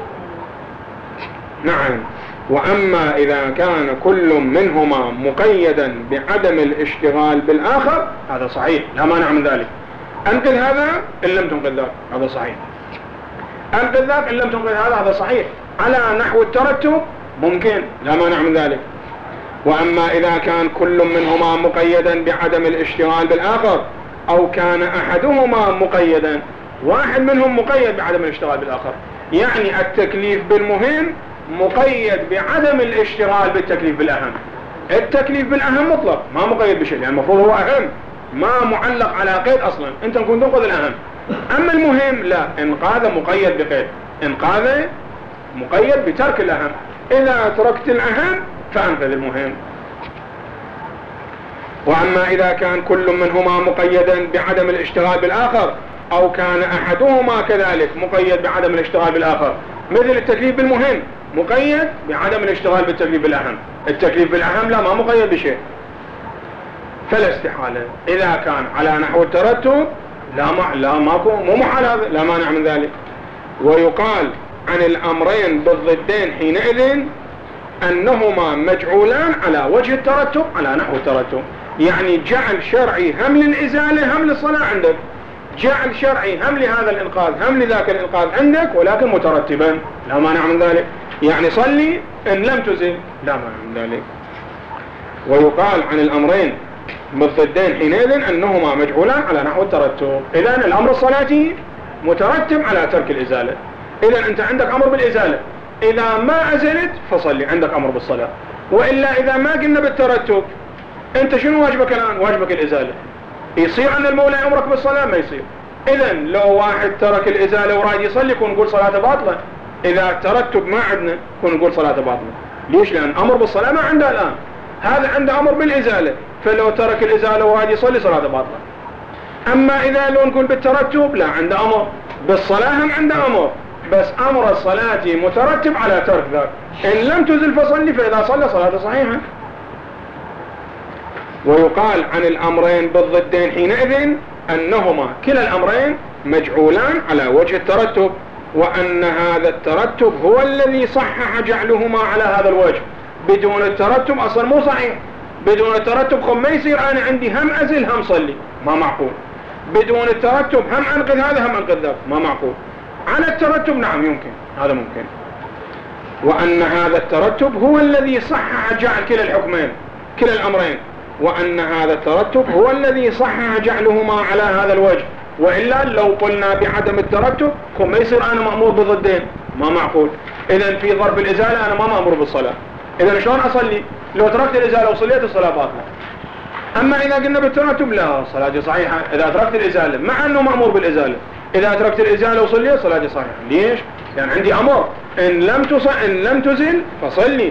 نعم. وأما إذا كان كل منهما مقيدا بعدم الاشتغال بالآخر، هذا صحيح، لا مانع من ذلك. أنقذ هذا إن لم تنقذ ذاك، هذا صحيح. أنقذ ذاك إن لم تنقذ هذا صحيح. على نحو الترتب ممكن، لا مانع من ذلك. وأما إذا كان كل منهما مقيدا بعدم الاشتغال بالآخر، أو كان أحدهما مقيدا، واحد منهم مقيد بعدم الاشتغال بالآخر، يعني التكليف بالمهم مقيد بعدم الاشتغال بالتكليف بالأهم. التكليف بالأهم مطلق ما مقيد بشيء، يعني المفروض هو أهم، ما معلق على قيد أصلا، أنت ممكن تنقذ الأهم. أما المهم لا، إنقاذه مقيد بقيد، إنقاذه مقيد بترك الأهم. إذا تركت الأهم فأنقذ المهم. وأما إذا كان كل منهما مقيدا بعدم الاشتغال بالآخر، أو كان أحدهما كذلك مقيد بعدم الاشتغال بالآخر، مثل التكليف بالمهم مقيد بعدم الاشتغال بالتكليف بالأهم، التكليف بالأهم لا ما مقيد بشيء، فلا استحالة. إذا كان على نحو الترتب لا ماكو، مو محال هذا، لا مانع من ذلك. ويقال عن الأمرين بالضدين حينئذ أنهما مجعولان على وجه الترتب، على نحو الترتب، يعني جعل شرعي هم للإزالة هم للصلاة عندك. جعل شرعي هم لهذا الإنقاذ هم لذاك الإنقاذ عندك، ولكن مترتبا، لا مانع من ذلك. يعني صلي إن لم تزل، لا مانع من ذلك. ويقال عن الأمرين بالضدين حينئذ أنهما مجعولان على نحو الترتب. إذن الأمر الصلاتي مترتب على ترك الإزالة. إذن أنت عندك أمر بالإزالة، إذا ما أزلت فصلي، عندك أمر بالصلاة. وإلا إذا ما قلنا بالترتب، أنت شنو واجبك الآن؟ واجبك الإزالة. يصير أن المولى يأمرك بالصلاة؟ ما يصير. إذن لو واحد ترك الإزالة وراد يصلي كون نقول صلاته باطلة. إذا الترتب ما عندنا كون نقول صلاته باطلة. ليش؟ لأن أمر بالصلاة ما عنده الآن، هذا عنده أمر بالإزالة، فلو ترك الإزالة وراد يصلي صلاته باطلة. أما إذا لو نقول بالترتب، لا، عنده أمر بالصلاة، هم عنده أمر، بس أمر الصلاة مترتب على ترك ذاك. إن لم تزل فصلي، فإذا صلى صلاته صحيحة. ويقال عن الأمرين بالضدين حينئذ أنهما كلا الأمرين مجعولان على وجه الترتب، وأن هذا الترتب هو الذي صحح جعلهما على هذا الوجه. بدون الترتب أصلا مو صحيح. بدون الترتب خب ما يصير أنا عندي هم أزل هم صلي، ما معقول. بدون الترتب هم أنقذ هذا هم أنقذ ذاك، ما معقول. على الترتب نعم يمكن، هذا ممكن. وأن هذا الترتب هو الذي صحح جعل كلا الحكمين كلا الأمرين، وأن هذا الترتب هو الذي صحح جعلهما على هذا الوجه. وإلا لو قلنا بعدم الترتب كم ما يصير أنا مأمور بضدين، ما معقول. إذن في ضرب الإزالة أنا ما مأمور بالصلاة، إذن شلون أصلي؟ لو تركت الإزالة وصليت الصلاة باطلة. أما إذا قلنا بالترتب لا، صلاتي صحيحة إذا تركت الإزالة، مع أنه مأمور بالإزالة. إذا تركت الإزالة وصليت صلاتي صحيحة. ليش؟ لأن عندي أمر إن لم تزل فصلي.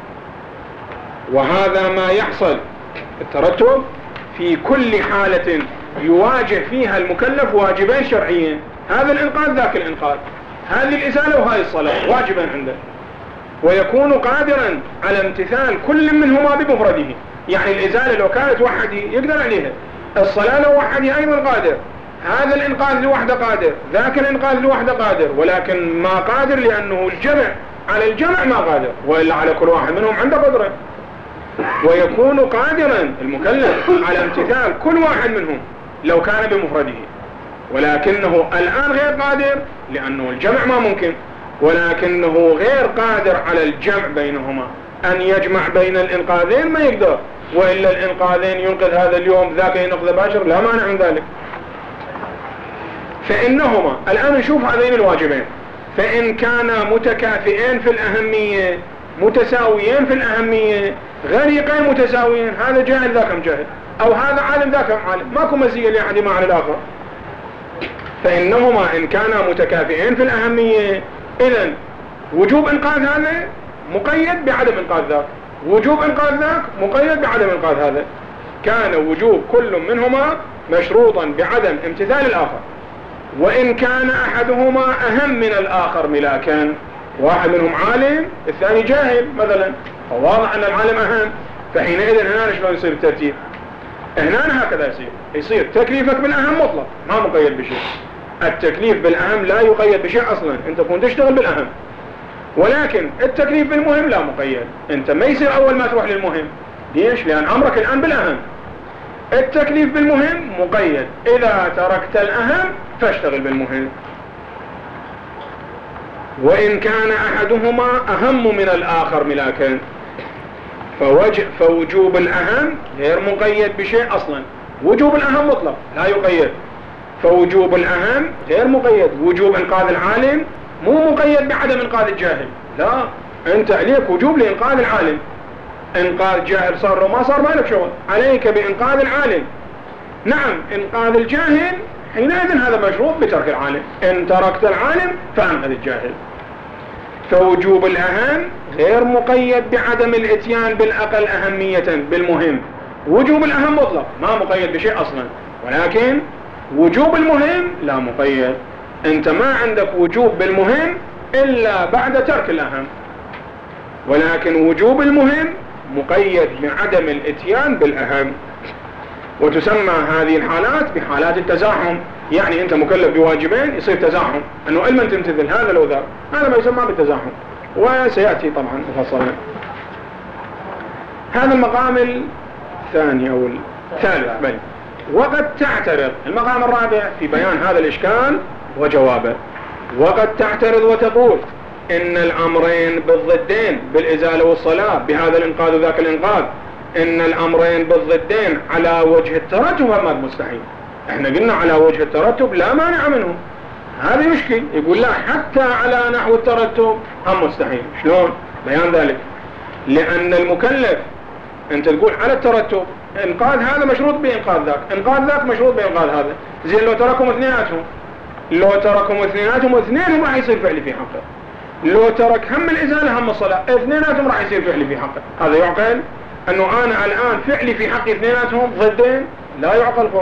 وهذا ما يحصل الترتب في كل حالة يواجه فيها المكلف واجبين شرعيين، هذا الإنقاذ ذاك الإنقاذ، هذه الإزالة وهذه الصلاة، واجبين عنده. ويكون قادرا على امتثال كل منهما بمفرده. يعني الإزالة لو كانت وحده يقدر عليها، الصلاة لو وحده أيضا قادر، هذا الإنقاذ لوحده قادر، ذاك الإنقاذ لوحده قادر، ولكن ما قادر لأنه الجمع على الجمع ما قادر، وإلا على كل واحد منهم عنده قدرة. ويكون قادرا المكلف على امتثال كل واحد منهم لو كان بمفرده، ولكنه الآن غير قادر لأنه الجمع ما ممكن، ولكنه غير قادر على الجمع بينهما، أن يجمع بين الإنقاذين ما يقدر، وإلا الإنقاذين ينقذ هذا اليوم ذاك ينقذ باشر، لا مانع من ذلك. فإنهما الآن نشوف هذين الواجبين، فإن كانا متكافئين في الأهمية، متساويين في الأهمية، غريقين متساويين، هذا جاهل ذاك جاهل، أو هذا عالم ذاك عالم، ماكو مزية لأحدهما عن الآخر. فإنهما إن كانا متكافئين في الأهمية، إذن وجوب إنقاذ هذا مقيد بعدم إنقاذ ذاك، وجوب إنقاذ ذاك مقيد بعدم إنقاذ هذا. كان وجوب كل منهما مشروطا بعدم امتثال الآخر. وإن كان أحدهما أهم من الآخر ملاكا، واحد منهم عالم الثاني جاهل مثلا، فواضح أن العالم أهم، فحينئذ هنا شلون يصير الترتيب؟ هنا هكذا يصير تكليفك بالأهم مطلق، ما مقيد بشيء. التكليف بالأهم لا يقيد بشيء أصلا، أنت كنت تشتغل بالأهم. ولكن التكليف بالمهم لا مقيد، أنت ما يصير أول ما تروح للمهم. ليش؟ لأن أمرك الآن بالأهم. التكليف بالمهم مقيد، إذا تركت الأهم فاشتغل بالمهم. وإن كان أحدهما أهم من الآخر ملاكا، فوجوب الأهم غير مقيد بشيء أصلا، وجوب الأهم مطلق لا يقيد. فوجوب الأهم غير مقيد، وجوب إنقاذ العالم مو مقيد بعدم إنقاذ الجاهل، لا، أنت عليك وجوب لإنقاذ العالم. إنقاذ جاهل صار وما صار ما لك شغل، عليك بإنقاذ العالم. نعم إنقاذ الجاهل حينئذ هذا مشروط بترك العالم، إن تركت العالم فأنقذ الجاهل. فوجوب الأهم غير مقيد بعدم الاتيان بالأقل أهمية بالمهم، وجوب الأهم مطلق ما مقيد بشيء أصلا، ولكن وجوب المهم لا مقيد. أنت ما عندك وجوب بالمهم إلا بعد ترك الأهم، ولكن وجوب المهم مقيد بعدم الاتيان بالأهم. وتسمى هذه الحالات بحالات التزاحم، يعني أنت مكلف بواجبين يصير تزاحم، أنه علما تمتثل هذا لو ذاك، هذا ما يسمى بالتزاحم، وسيأتي طبعا مفصلا. هذا المقام الثاني أو الثالث بل وقد تعترض. المقام الرابع في بيان هذا الإشكال وجوابه. وقد تعترض وتقول إن الأمرين بالضدين بالإزالة والصلاة بهذا الإنقاذ وذاك الإنقاذ، إن الأمرين بالضدين على وجه الترتب هما مستحيل. احنا قلنا على وجه الترتب لا مانع منه، هذا يشكل. يقول لا حتى على نحو الترتب هم مستحيل. شلون بيان ذلك؟ لأن المكلف أنت تقول على الترتب إنقاذ هذا مشروط بإنقاذ ذاك، إنقاذ ذاك مشروط بإنقاذ هذا. زين لو تركهم اثنيناتهم، لو تركهم اثنيناتهم واثنينهم راح يصير فعلي في حقه. لو ترك هم الإزالة هم الصلاة اثنيناتهم راح يصير فعلي في حقه. هذا يعقل؟ أنه أنا الآن فعلي في حق اثنيناتهم ضدين؟ لا يعقلكم.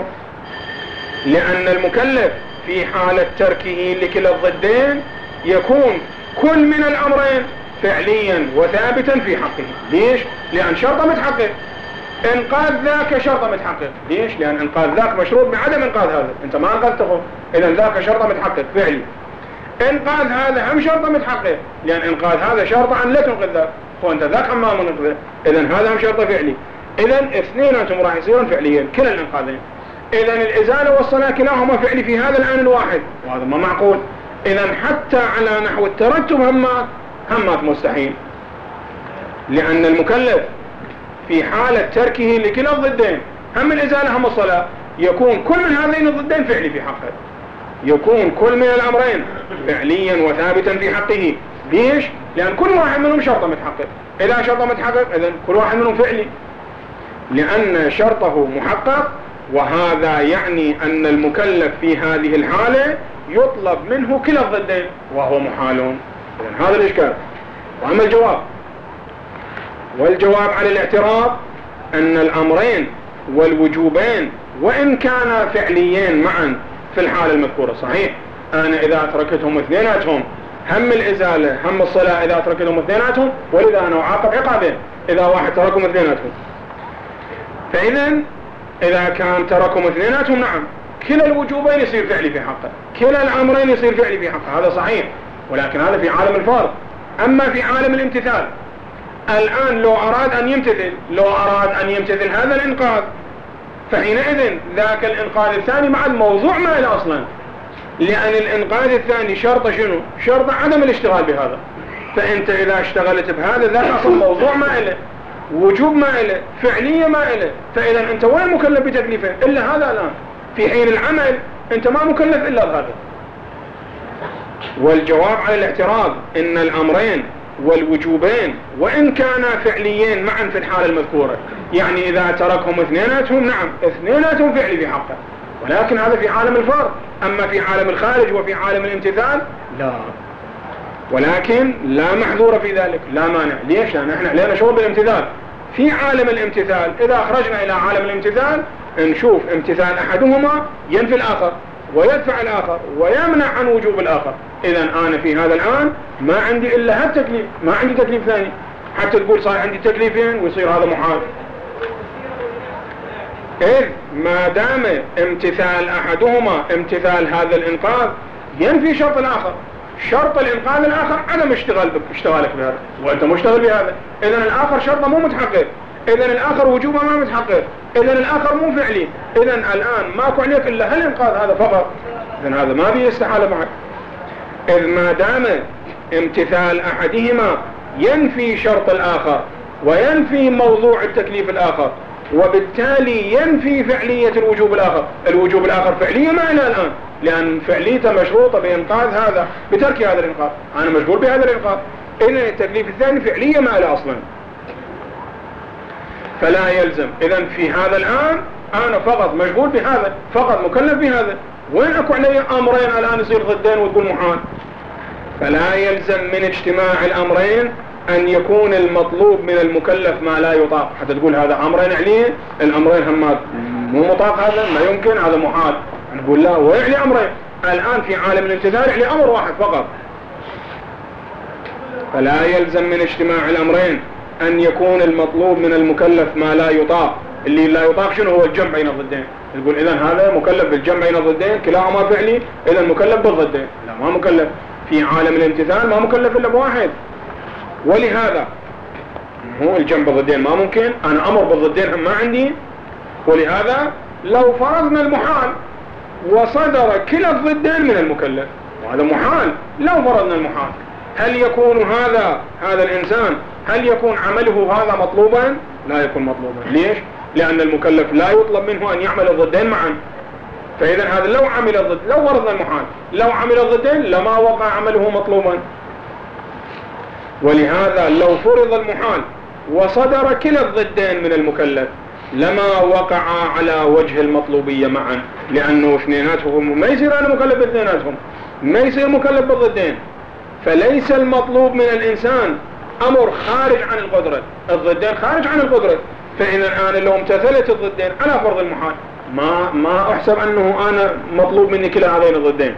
لأن المكلف في حالة تركه لكلا الضدين يكون كل من الأمرين فعليا وثابتا في حقه. ليش؟ لأن شرطه متحقق. إنقاذ ذاك شرطه متحقق. ليش؟ لأن إنقاذ ذاك مشروط بعدم إنقاذ هذا، أنت ما أنقذته، إذن ذاك شرطه متحقق فعلي. إنقاذ هذا هم شرطه متحقق، لأن إنقاذ هذا شرطه أن لا تنقذ ذاك، وأنت ذاك هم ما منقذه، إذن هذا هم شرطه فعلي. إذن اثنيناتهم راح يصيرون فعليين كلا الإنقاذين. إذن الإزالة والصلاة كلاهما فعلي في هذا الآن الواحد، وهذا ما معقول. إذن حتى على نحو الترتب همات مستحيل، لأن المكلف في حالة تركه لكلا الضدين هم الإزالة هم الصلاة يكون كل من هذين الضدين فعلي في حقه، يكون كل من الأمرين فعليا وثابتا في حقه. ليش؟ لأن كل واحد منهم شرطه متحقق. إذا شرطه متحقق إذن كل واحد منهم فعلي، لأن شرطه محقق، وهذا يعني أن المكلف في هذه الحالة يطلب منه كلا الضدين وهو محال. إذن هذا الإشكال. وأما الجواب، والجواب على الاعتراض أن الأمرين والوجوبين وإن كانا فعليين معا في الحالة المذكورة صحيح، أنا إذا تركتهم اثنيناتهم هم الإزالة هم الصلاة إذا تركتهم اثنيناتهم، ولذا أنا أعاقب عقابين إذا واحد تركهم اثنيناتهم. فإذا إذا كان تركهم اثنيناتهم نعم كلا الوجوبين يصير فعلي في حقه، كلا الأمرين يصير فعلي في حقه، هذا صحيح. ولكن هذا في عالم الفرض. أما في عالم الامتثال الآن لو أراد أن يمتثل هذا الإنقاذ، فحينئذ ذاك الإنقاذ الثاني مع الموضوع ما إله أصلا، لأن الإنقاذ الثاني شرط شنو؟ شرط عدم الاشتغال بهذا. فأنت إذا اشتغلت بهذا ذاك أصلا موضوع ما إله، وجوب ما إله، فعلية ما إله. فإذا أنت وين مكلف بتكليفين إلا هذا الآن؟ في حين العمل أنت ما مكلف إلا بهذا. والجواب على الاعتراض إن الأمرين والوجوبين وإن كانا فعليين معا في الحالة المذكورة، يعني إذا تركهم اثنيناتهم نعم اثنيناتهم فعلي في حقه، ولكن هذا في عالم الفرض. أما في عالم الخارج وفي عالم الامتثال لا، ولكن لا محذور في ذلك، لا مانع. ليش؟ لأن احنا علينا شغل بالامتثال. في عالم الامتثال إذا خرجنا إلى عالم الامتثال نشوف امتثال أحدهما ينفي الآخر ويدفع الآخر ويمنع عن وجوب الآخر. إذا أنا في هذا الآن ما عندي إلا هالتكليف، ما عندي تكليف ثاني حتى تقول صار عندي تكليفين ويصير هذا محال. إذ ما دام امتثال أحدهما امتثال هذا الإنقاذ ينفي شرط الآخر، شرط الإنقاذ الآخر عدم اشتغالك بهذا وأنت مشتغل بهذا، إذن الآخر شرطه مو متحقق، إذن الآخر وجوبه ما متحقق، إذن الآخر مو فعلي. إذن الآن ماكو عليك إلا هالإنقاذ هذا فقط، إذن هذا ما فيه استحالة معك. إذ ما دام امتثال أحدهما ينفي شرط الآخر وينفي موضوع التكليف الآخر، وبالتالي ينفي فعلية الوجوب الآخر. الوجوب الآخر فعلية ما إلى الآن، لأن فعليته مشروطة بإنقاذ هذا بترك هذا الإنقاذ، أنا مشغول بهذا الإنقاذ. إذن التكليف الثاني فعلية ما إلى أصلا، فلا يلزم. إذن في هذا الآن أنا فقط مشغول بهذا، فقط مكلف بهذا، وين أكو علي أمرين الآن يصير ضدين وتقول محال؟ فلا يلزم من اجتماع الأمرين أن يكون المطلوب من المكلف ما لا يطاق، حتى تقول هذا أمرين عليه الأمرين هم مو مطاق، هذا ما يمكن، هذا محال. نقول لا، ويعلي أمرين. الآن في عالم الامتثال يعلي أمر واحد فقط. فلا يلزم من اجتماع الأمرين أن يكون المطلوب من المكلف ما لا يطاق. اللي لا يطاق شنو هو؟ الجمع بين الضدين. تقول إذن هذا مكلف بالجمع بين الضدين كلاهما فعلي، إذن مكلف بالضدين. لا، ما مكلف. في عالم الامتثال ما مكلف إلا بواحد، ولهذا هو الجمع بالضدين ما ممكن، أنا أمر بالضدين هم ما عندي، ولهذا لو فرضنا المحال وصدر كلا الضدين من المكلف، وهذا محال، لو فرضنا المحال، هل يكون هذا الإنسان هل يكون عمله هذا مطلوبا؟ لا يكون مطلوبا. ليش؟ لأن المكلف لا يطلب منه أن يعمل الضدين معا. فإذا هذا لو عمل الضد، لو فرضنا المحال، لو عمل الضدين لما وقع عمله مطلوبا. ولهذا لو فرض المحال وصدر كلا الضدين من المكلف لما وقع على وجه المطلوبية معا، لأنه اثنيناتهم ما يصير أنا مكلف باثنيناتهم، ما يصير مكلف بالضدين. فليس المطلوب من الإنسان أمر خارج عن القدرة، الضدين خارج عن القدرة. فإذا أنا لو امتثلت الضدين على فرض المحال ما أحسب أنه أنا مطلوب مني كلا هذين الضدين.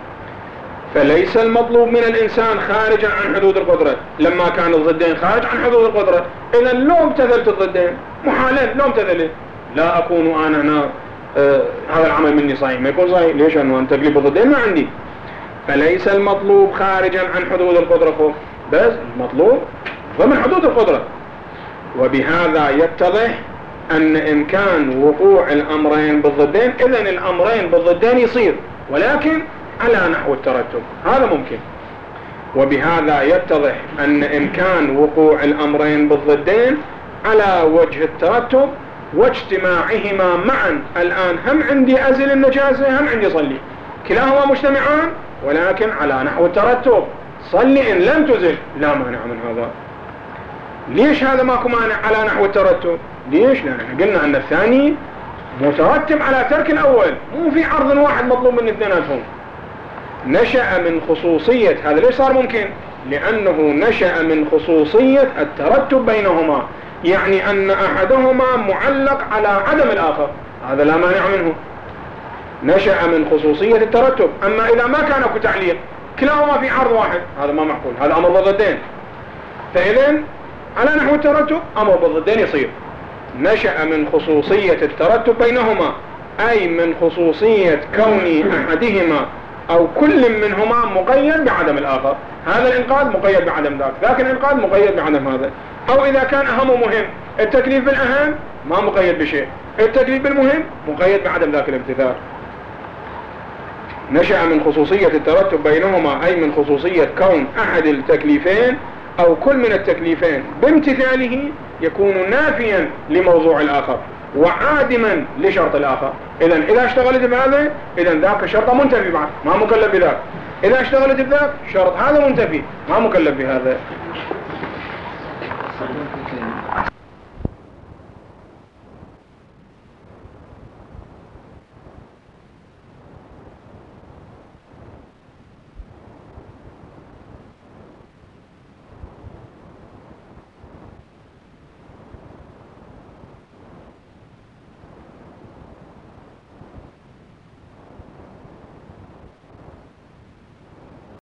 فليس المطلوب من الإنسان خارجا عن حدود القدرة لما كان الضدين خارج عن حدود القدرة. إذا لو امتثلت الضدين محالين، لو امتثلت لا أكون أنا هنا هذا العمل مني صحيح، ما يكون صحيح. ليش؟ أنه أن تكليف الضدين ما عندي. فليس المطلوب خارجا عن حدود القدرة فوق، بس المطلوب ضمن حدود القدرة. وبهذا يتضح أن إمكان وقوع الأمرين بالضدين، إذن الأمرين بالضدين يصير، ولكن على نحو الترتب، هذا ممكن. وبهذا يتضح أن إمكان وقوع الأمرين بالضدين على وجه الترتب واجتماعهما معا. الآن هم عندي أزل النجاسة، هم عندي صلي، كلاهما مجتمعان ولكن على نحو الترتب. صلي إن لم تزل، لا مانع من هذا. ليش هذا ماكو مانع على نحو الترتب؟ ليش؟ لأن قلنا أن الثاني مترتب على ترك الأول، مو في عرض واحد مطلوب من اثنيناتهم. نشأ من خصوصية هذا. ليش صار ممكن؟ لأنه نشأ من خصوصية الترتب بينهما، يعني أن أحدهما معلق على عدم الآخر، هذا لا مانع منه. نشأ من خصوصية الترتب. أما إذا ما كان اكو تعليق كلاهما في عرض واحد، هذا ما معقول، هذا أمر بالضدين. فإذن على نحو الترتب أمر بالضدين يصير. نشأ من خصوصية الترتب بينهما، أي من خصوصية كون أحدهما أو كل منهما مقيد بعدم الآخر. هذا الإنقاذ مقيد بعدم ذاك، ذاك الإنقاذ مقيد بعدم هذا. أو إذا كان أهم ومهم، التكليف بالأهم ما مقيد بشيء، التكليف بالمهم مقيد بعدم ذاك الامتثال. نشأ من خصوصية الترتب بينهما، أي من خصوصية كون أحد التكليفين أو كل من التكليفين بامتثاله يكون نافيا لموضوع الآخر وعادما لشرط الآخر. إذا اشتغلت بهذا، إذا ذاك الشرط منتفي بعد، ما مكلف بذاك. إذا اشتغلت بذاك شرط هذا منتفي، ما مكلف بهذا.